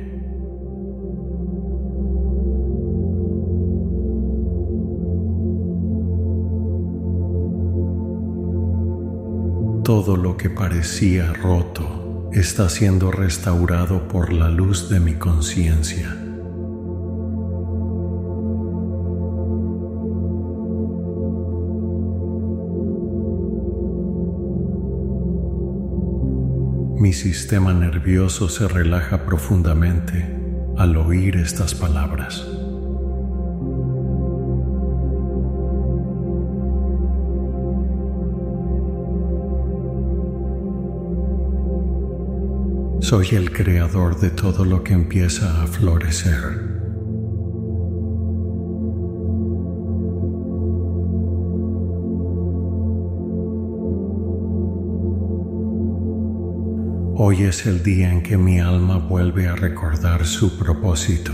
Todo lo que parecía roto está siendo restaurado por la luz de mi conciencia. Mi sistema nervioso se relaja profundamente al oír estas palabras. Soy el creador de todo lo que empieza a florecer. Hoy es el día en que mi alma vuelve a recordar su propósito.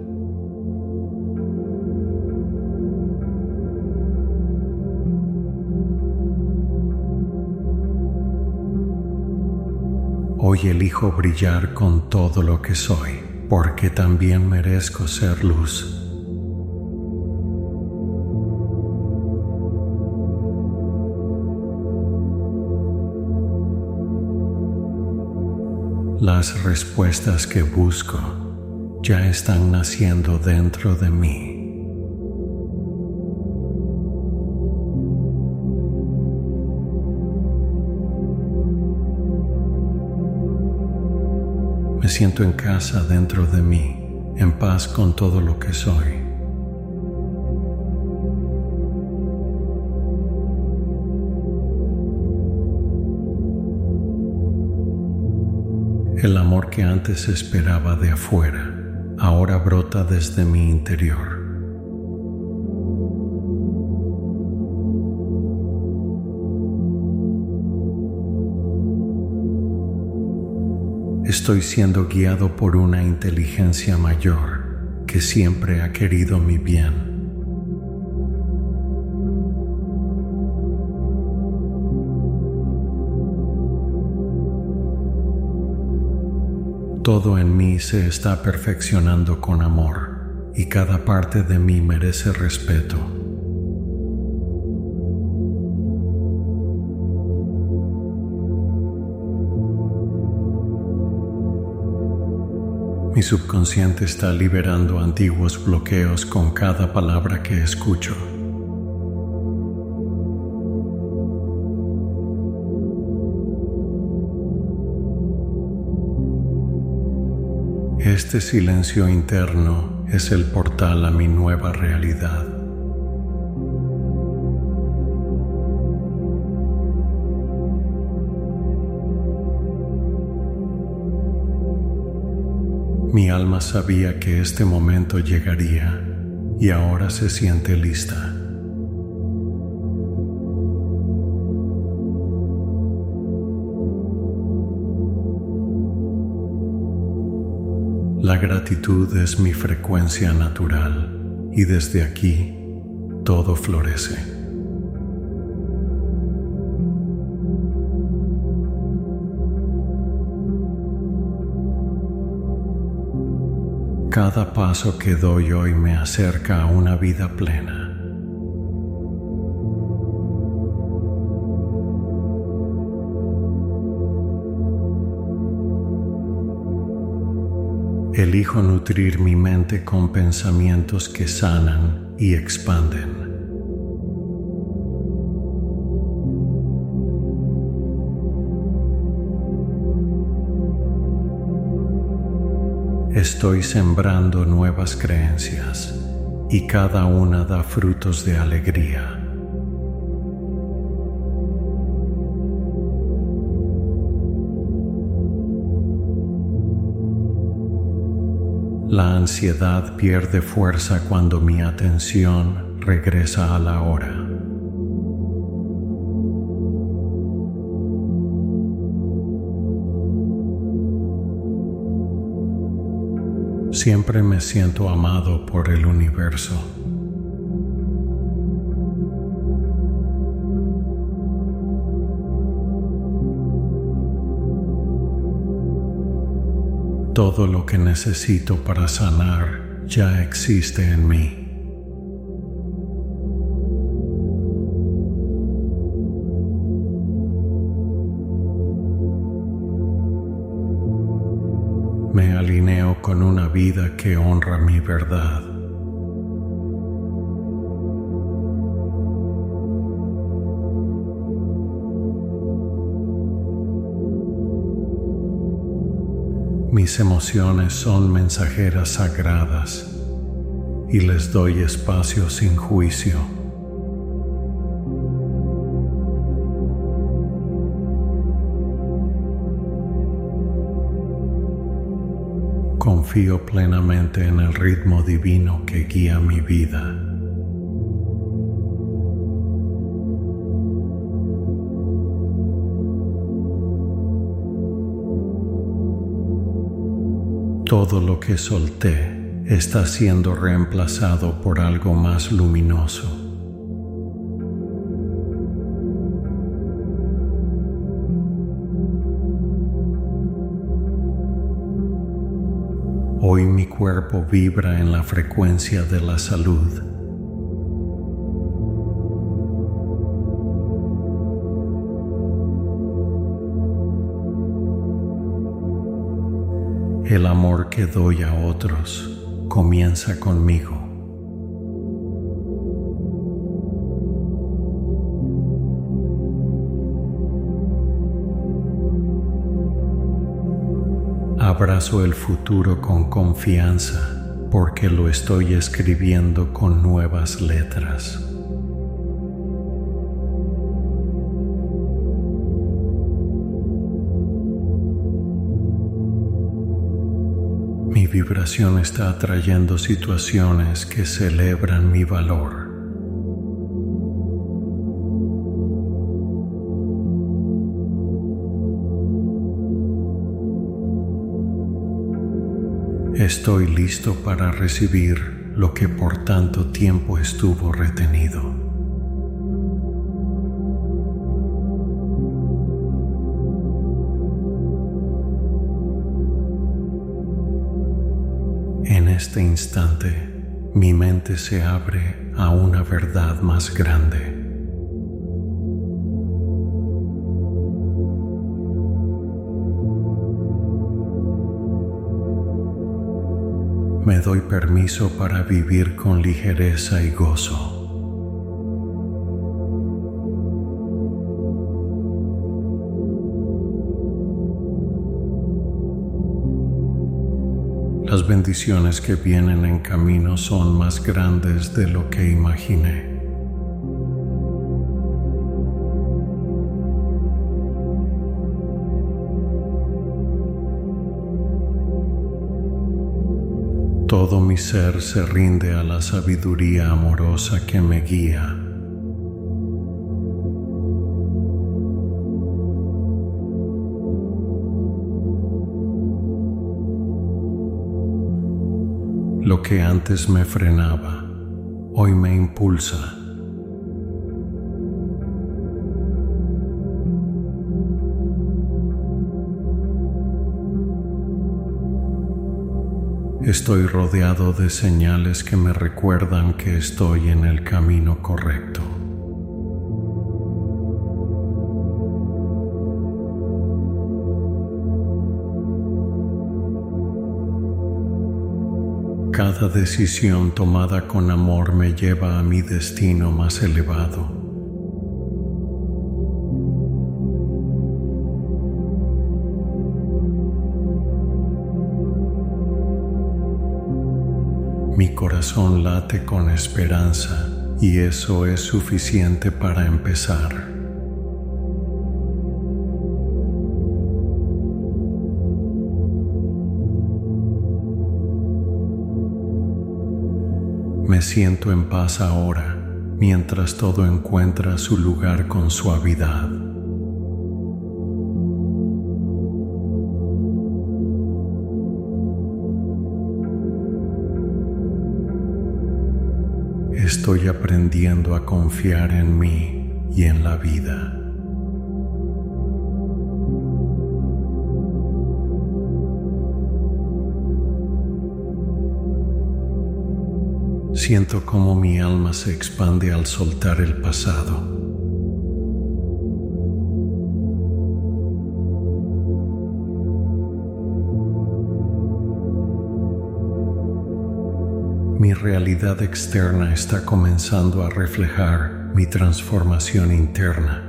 Hoy elijo brillar con todo lo que soy, porque también merezco ser luz. Las respuestas que busco ya están naciendo dentro de mí. Me siento en casa dentro de mí, en paz con todo lo que soy. El amor que antes esperaba de afuera, ahora brota desde mi interior. Estoy siendo guiado por una inteligencia mayor que siempre ha querido mi bien. Todo en mí se está perfeccionando con amor y cada parte de mí merece respeto. Mi subconsciente está liberando antiguos bloqueos con cada palabra que escucho. Este silencio interno es el portal a mi nueva realidad. Mi alma sabía que este momento llegaría y ahora se siente lista. La gratitud es mi frecuencia natural y desde aquí todo florece. Cada paso que doy hoy me acerca a una vida plena. Elijo nutrir mi mente con pensamientos que sanan y expanden. Estoy sembrando nuevas creencias y cada una da frutos de alegría. La ansiedad pierde fuerza cuando mi atención regresa a la hora. Siempre me siento amado por el universo. Todo lo que necesito para sanar ya existe en mí. Me alineo con una vida que honra mi verdad. Mis emociones son mensajeras sagradas y les doy espacio sin juicio. Confío plenamente en el ritmo divino que guía mi vida. Todo lo que solté está siendo reemplazado por algo más luminoso. Hoy mi cuerpo vibra en la frecuencia de la salud. El amor que doy a otros comienza conmigo. Abrazo el futuro con confianza porque lo estoy escribiendo con nuevas letras. Mi vibración está atrayendo situaciones que celebran mi valor. Estoy listo para recibir lo que por tanto tiempo estuvo retenido. En este instante, mi mente se abre a una verdad más grande. Me doy permiso para vivir con ligereza y gozo. Las bendiciones que vienen en camino son más grandes de lo que imaginé. Todo mi ser se rinde a la sabiduría amorosa que me guía. Lo que antes me frenaba, hoy me impulsa. Estoy rodeado de señales que me recuerdan que estoy en el camino correcto. Cada decisión tomada con amor me lleva a mi destino más elevado. Mi corazón late con esperanza y eso es suficiente para empezar. Me siento en paz ahora, mientras todo encuentra su lugar con suavidad. Estoy aprendiendo a confiar en mí y en la vida. Siento cómo mi alma se expande al soltar el pasado. Mi realidad externa está comenzando a reflejar mi transformación interna.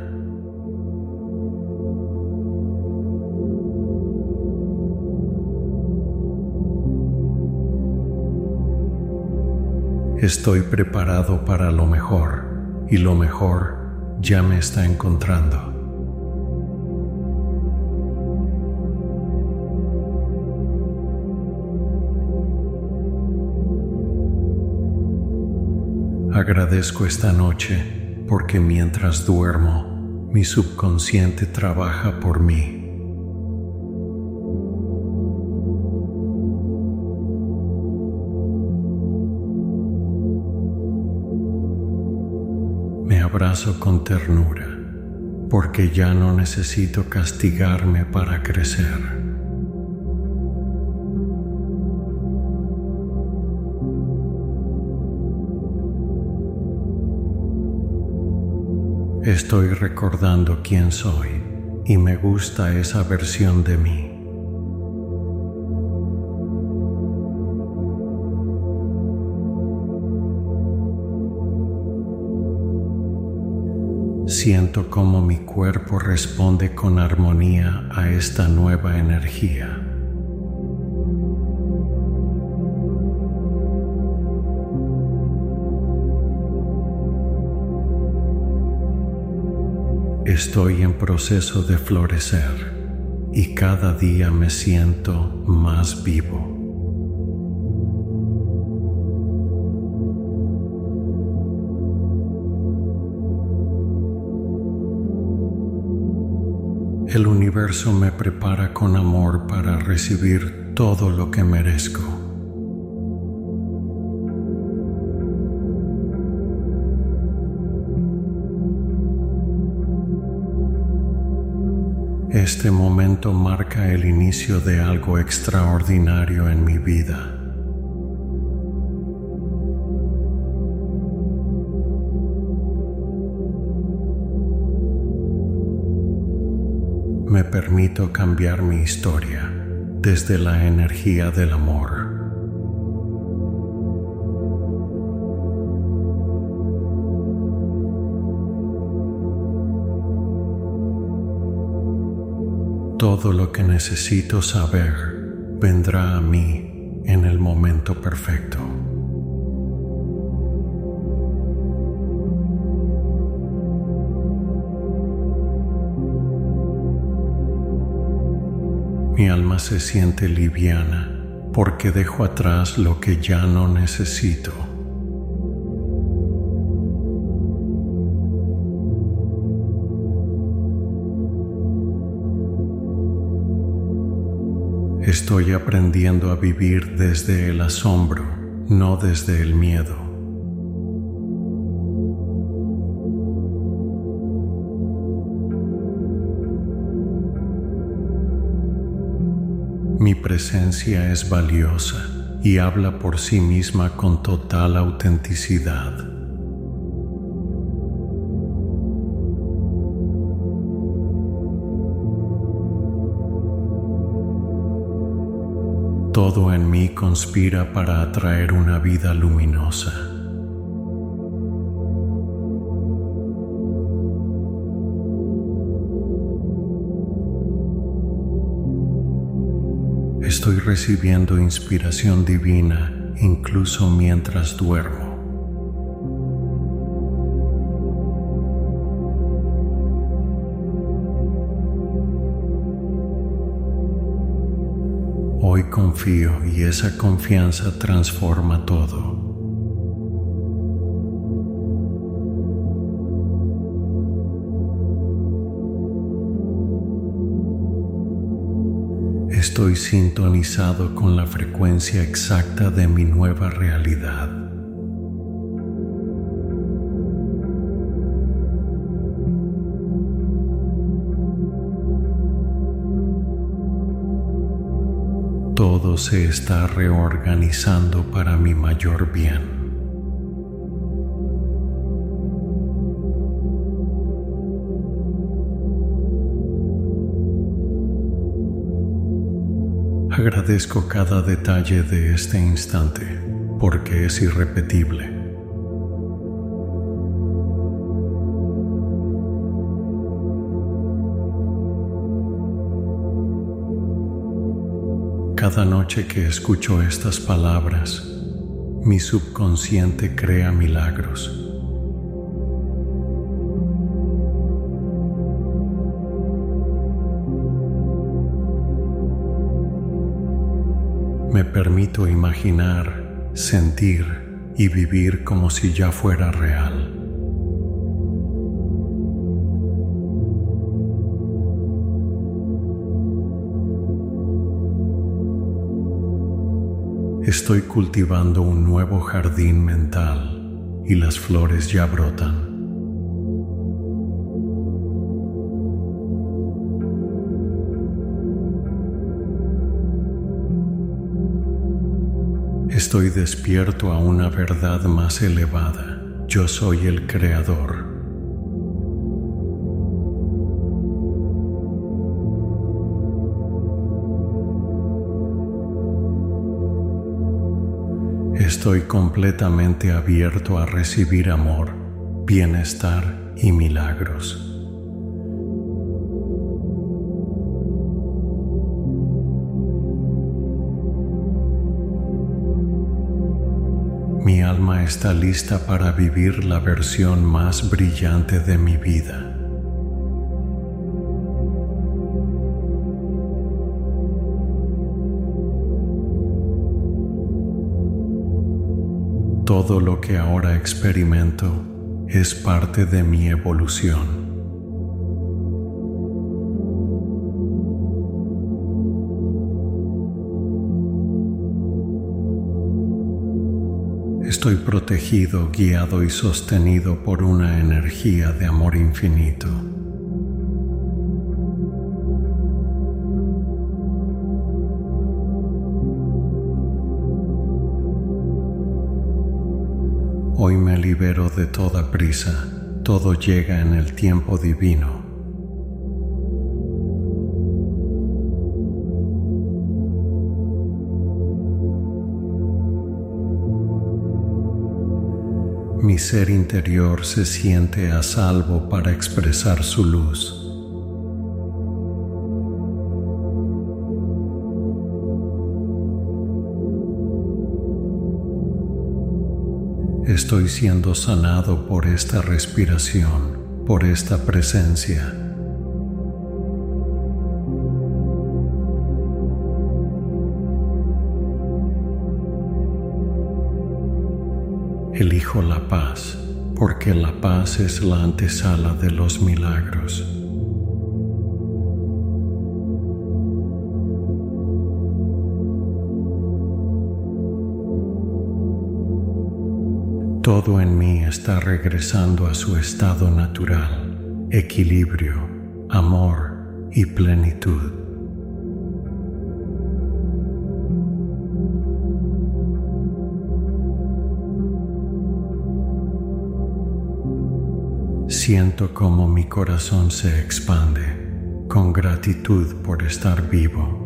Estoy preparado para lo mejor y lo mejor ya me está encontrando. Agradezco esta noche porque mientras duermo, mi subconsciente trabaja por mí. Me abrazo con ternura porque ya no necesito castigarme para crecer. Estoy recordando quién soy y me gusta esa versión de mí. Siento cómo mi cuerpo responde con armonía a esta nueva energía. Estoy en proceso de florecer y cada día me siento más vivo. El universo me prepara con amor para recibir todo lo que merezco. Este momento marca el inicio de algo extraordinario en mi vida. Me permito cambiar mi historia desde la energía del amor. Todo lo que necesito saber vendrá a mí en el momento perfecto. Mi alma se siente liviana porque dejo atrás lo que ya no necesito. Estoy aprendiendo a vivir desde el asombro, no desde el miedo. Mi presencia es valiosa y habla por sí misma con total autenticidad. Todo en mí conspira para atraer una vida luminosa. Estoy recibiendo inspiración divina incluso mientras duermo. Hoy confío y esa confianza transforma todo. Estoy sintonizado con la frecuencia exacta de mi nueva realidad. Todo se está reorganizando para mi mayor bien. Agradezco cada detalle de este instante porque es irrepetible. Cada noche que escucho estas palabras, mi subconsciente crea milagros. Me permito imaginar, sentir y vivir como si ya fuera real. Estoy cultivando un nuevo jardín mental y las flores ya brotan. Estoy despierto a una verdad más elevada. Yo soy el creador. Estoy completamente abierto a recibir amor, bienestar y milagros. Mi alma está lista para vivir la versión más brillante de mi vida. Todo lo que ahora experimento es parte de mi evolución. Estoy protegido, guiado y sostenido por una energía de amor infinito. Hoy me libero de toda prisa, todo llega en el tiempo divino. Mi ser interior se siente a salvo para expresar su luz. Estoy siendo sanado por esta respiración, por esta presencia. Elijo la paz, porque la paz es la antesala de los milagros. Todo en mí está regresando a su estado natural, equilibrio, amor y plenitud. Siento cómo mi corazón se expande con gratitud por estar vivo.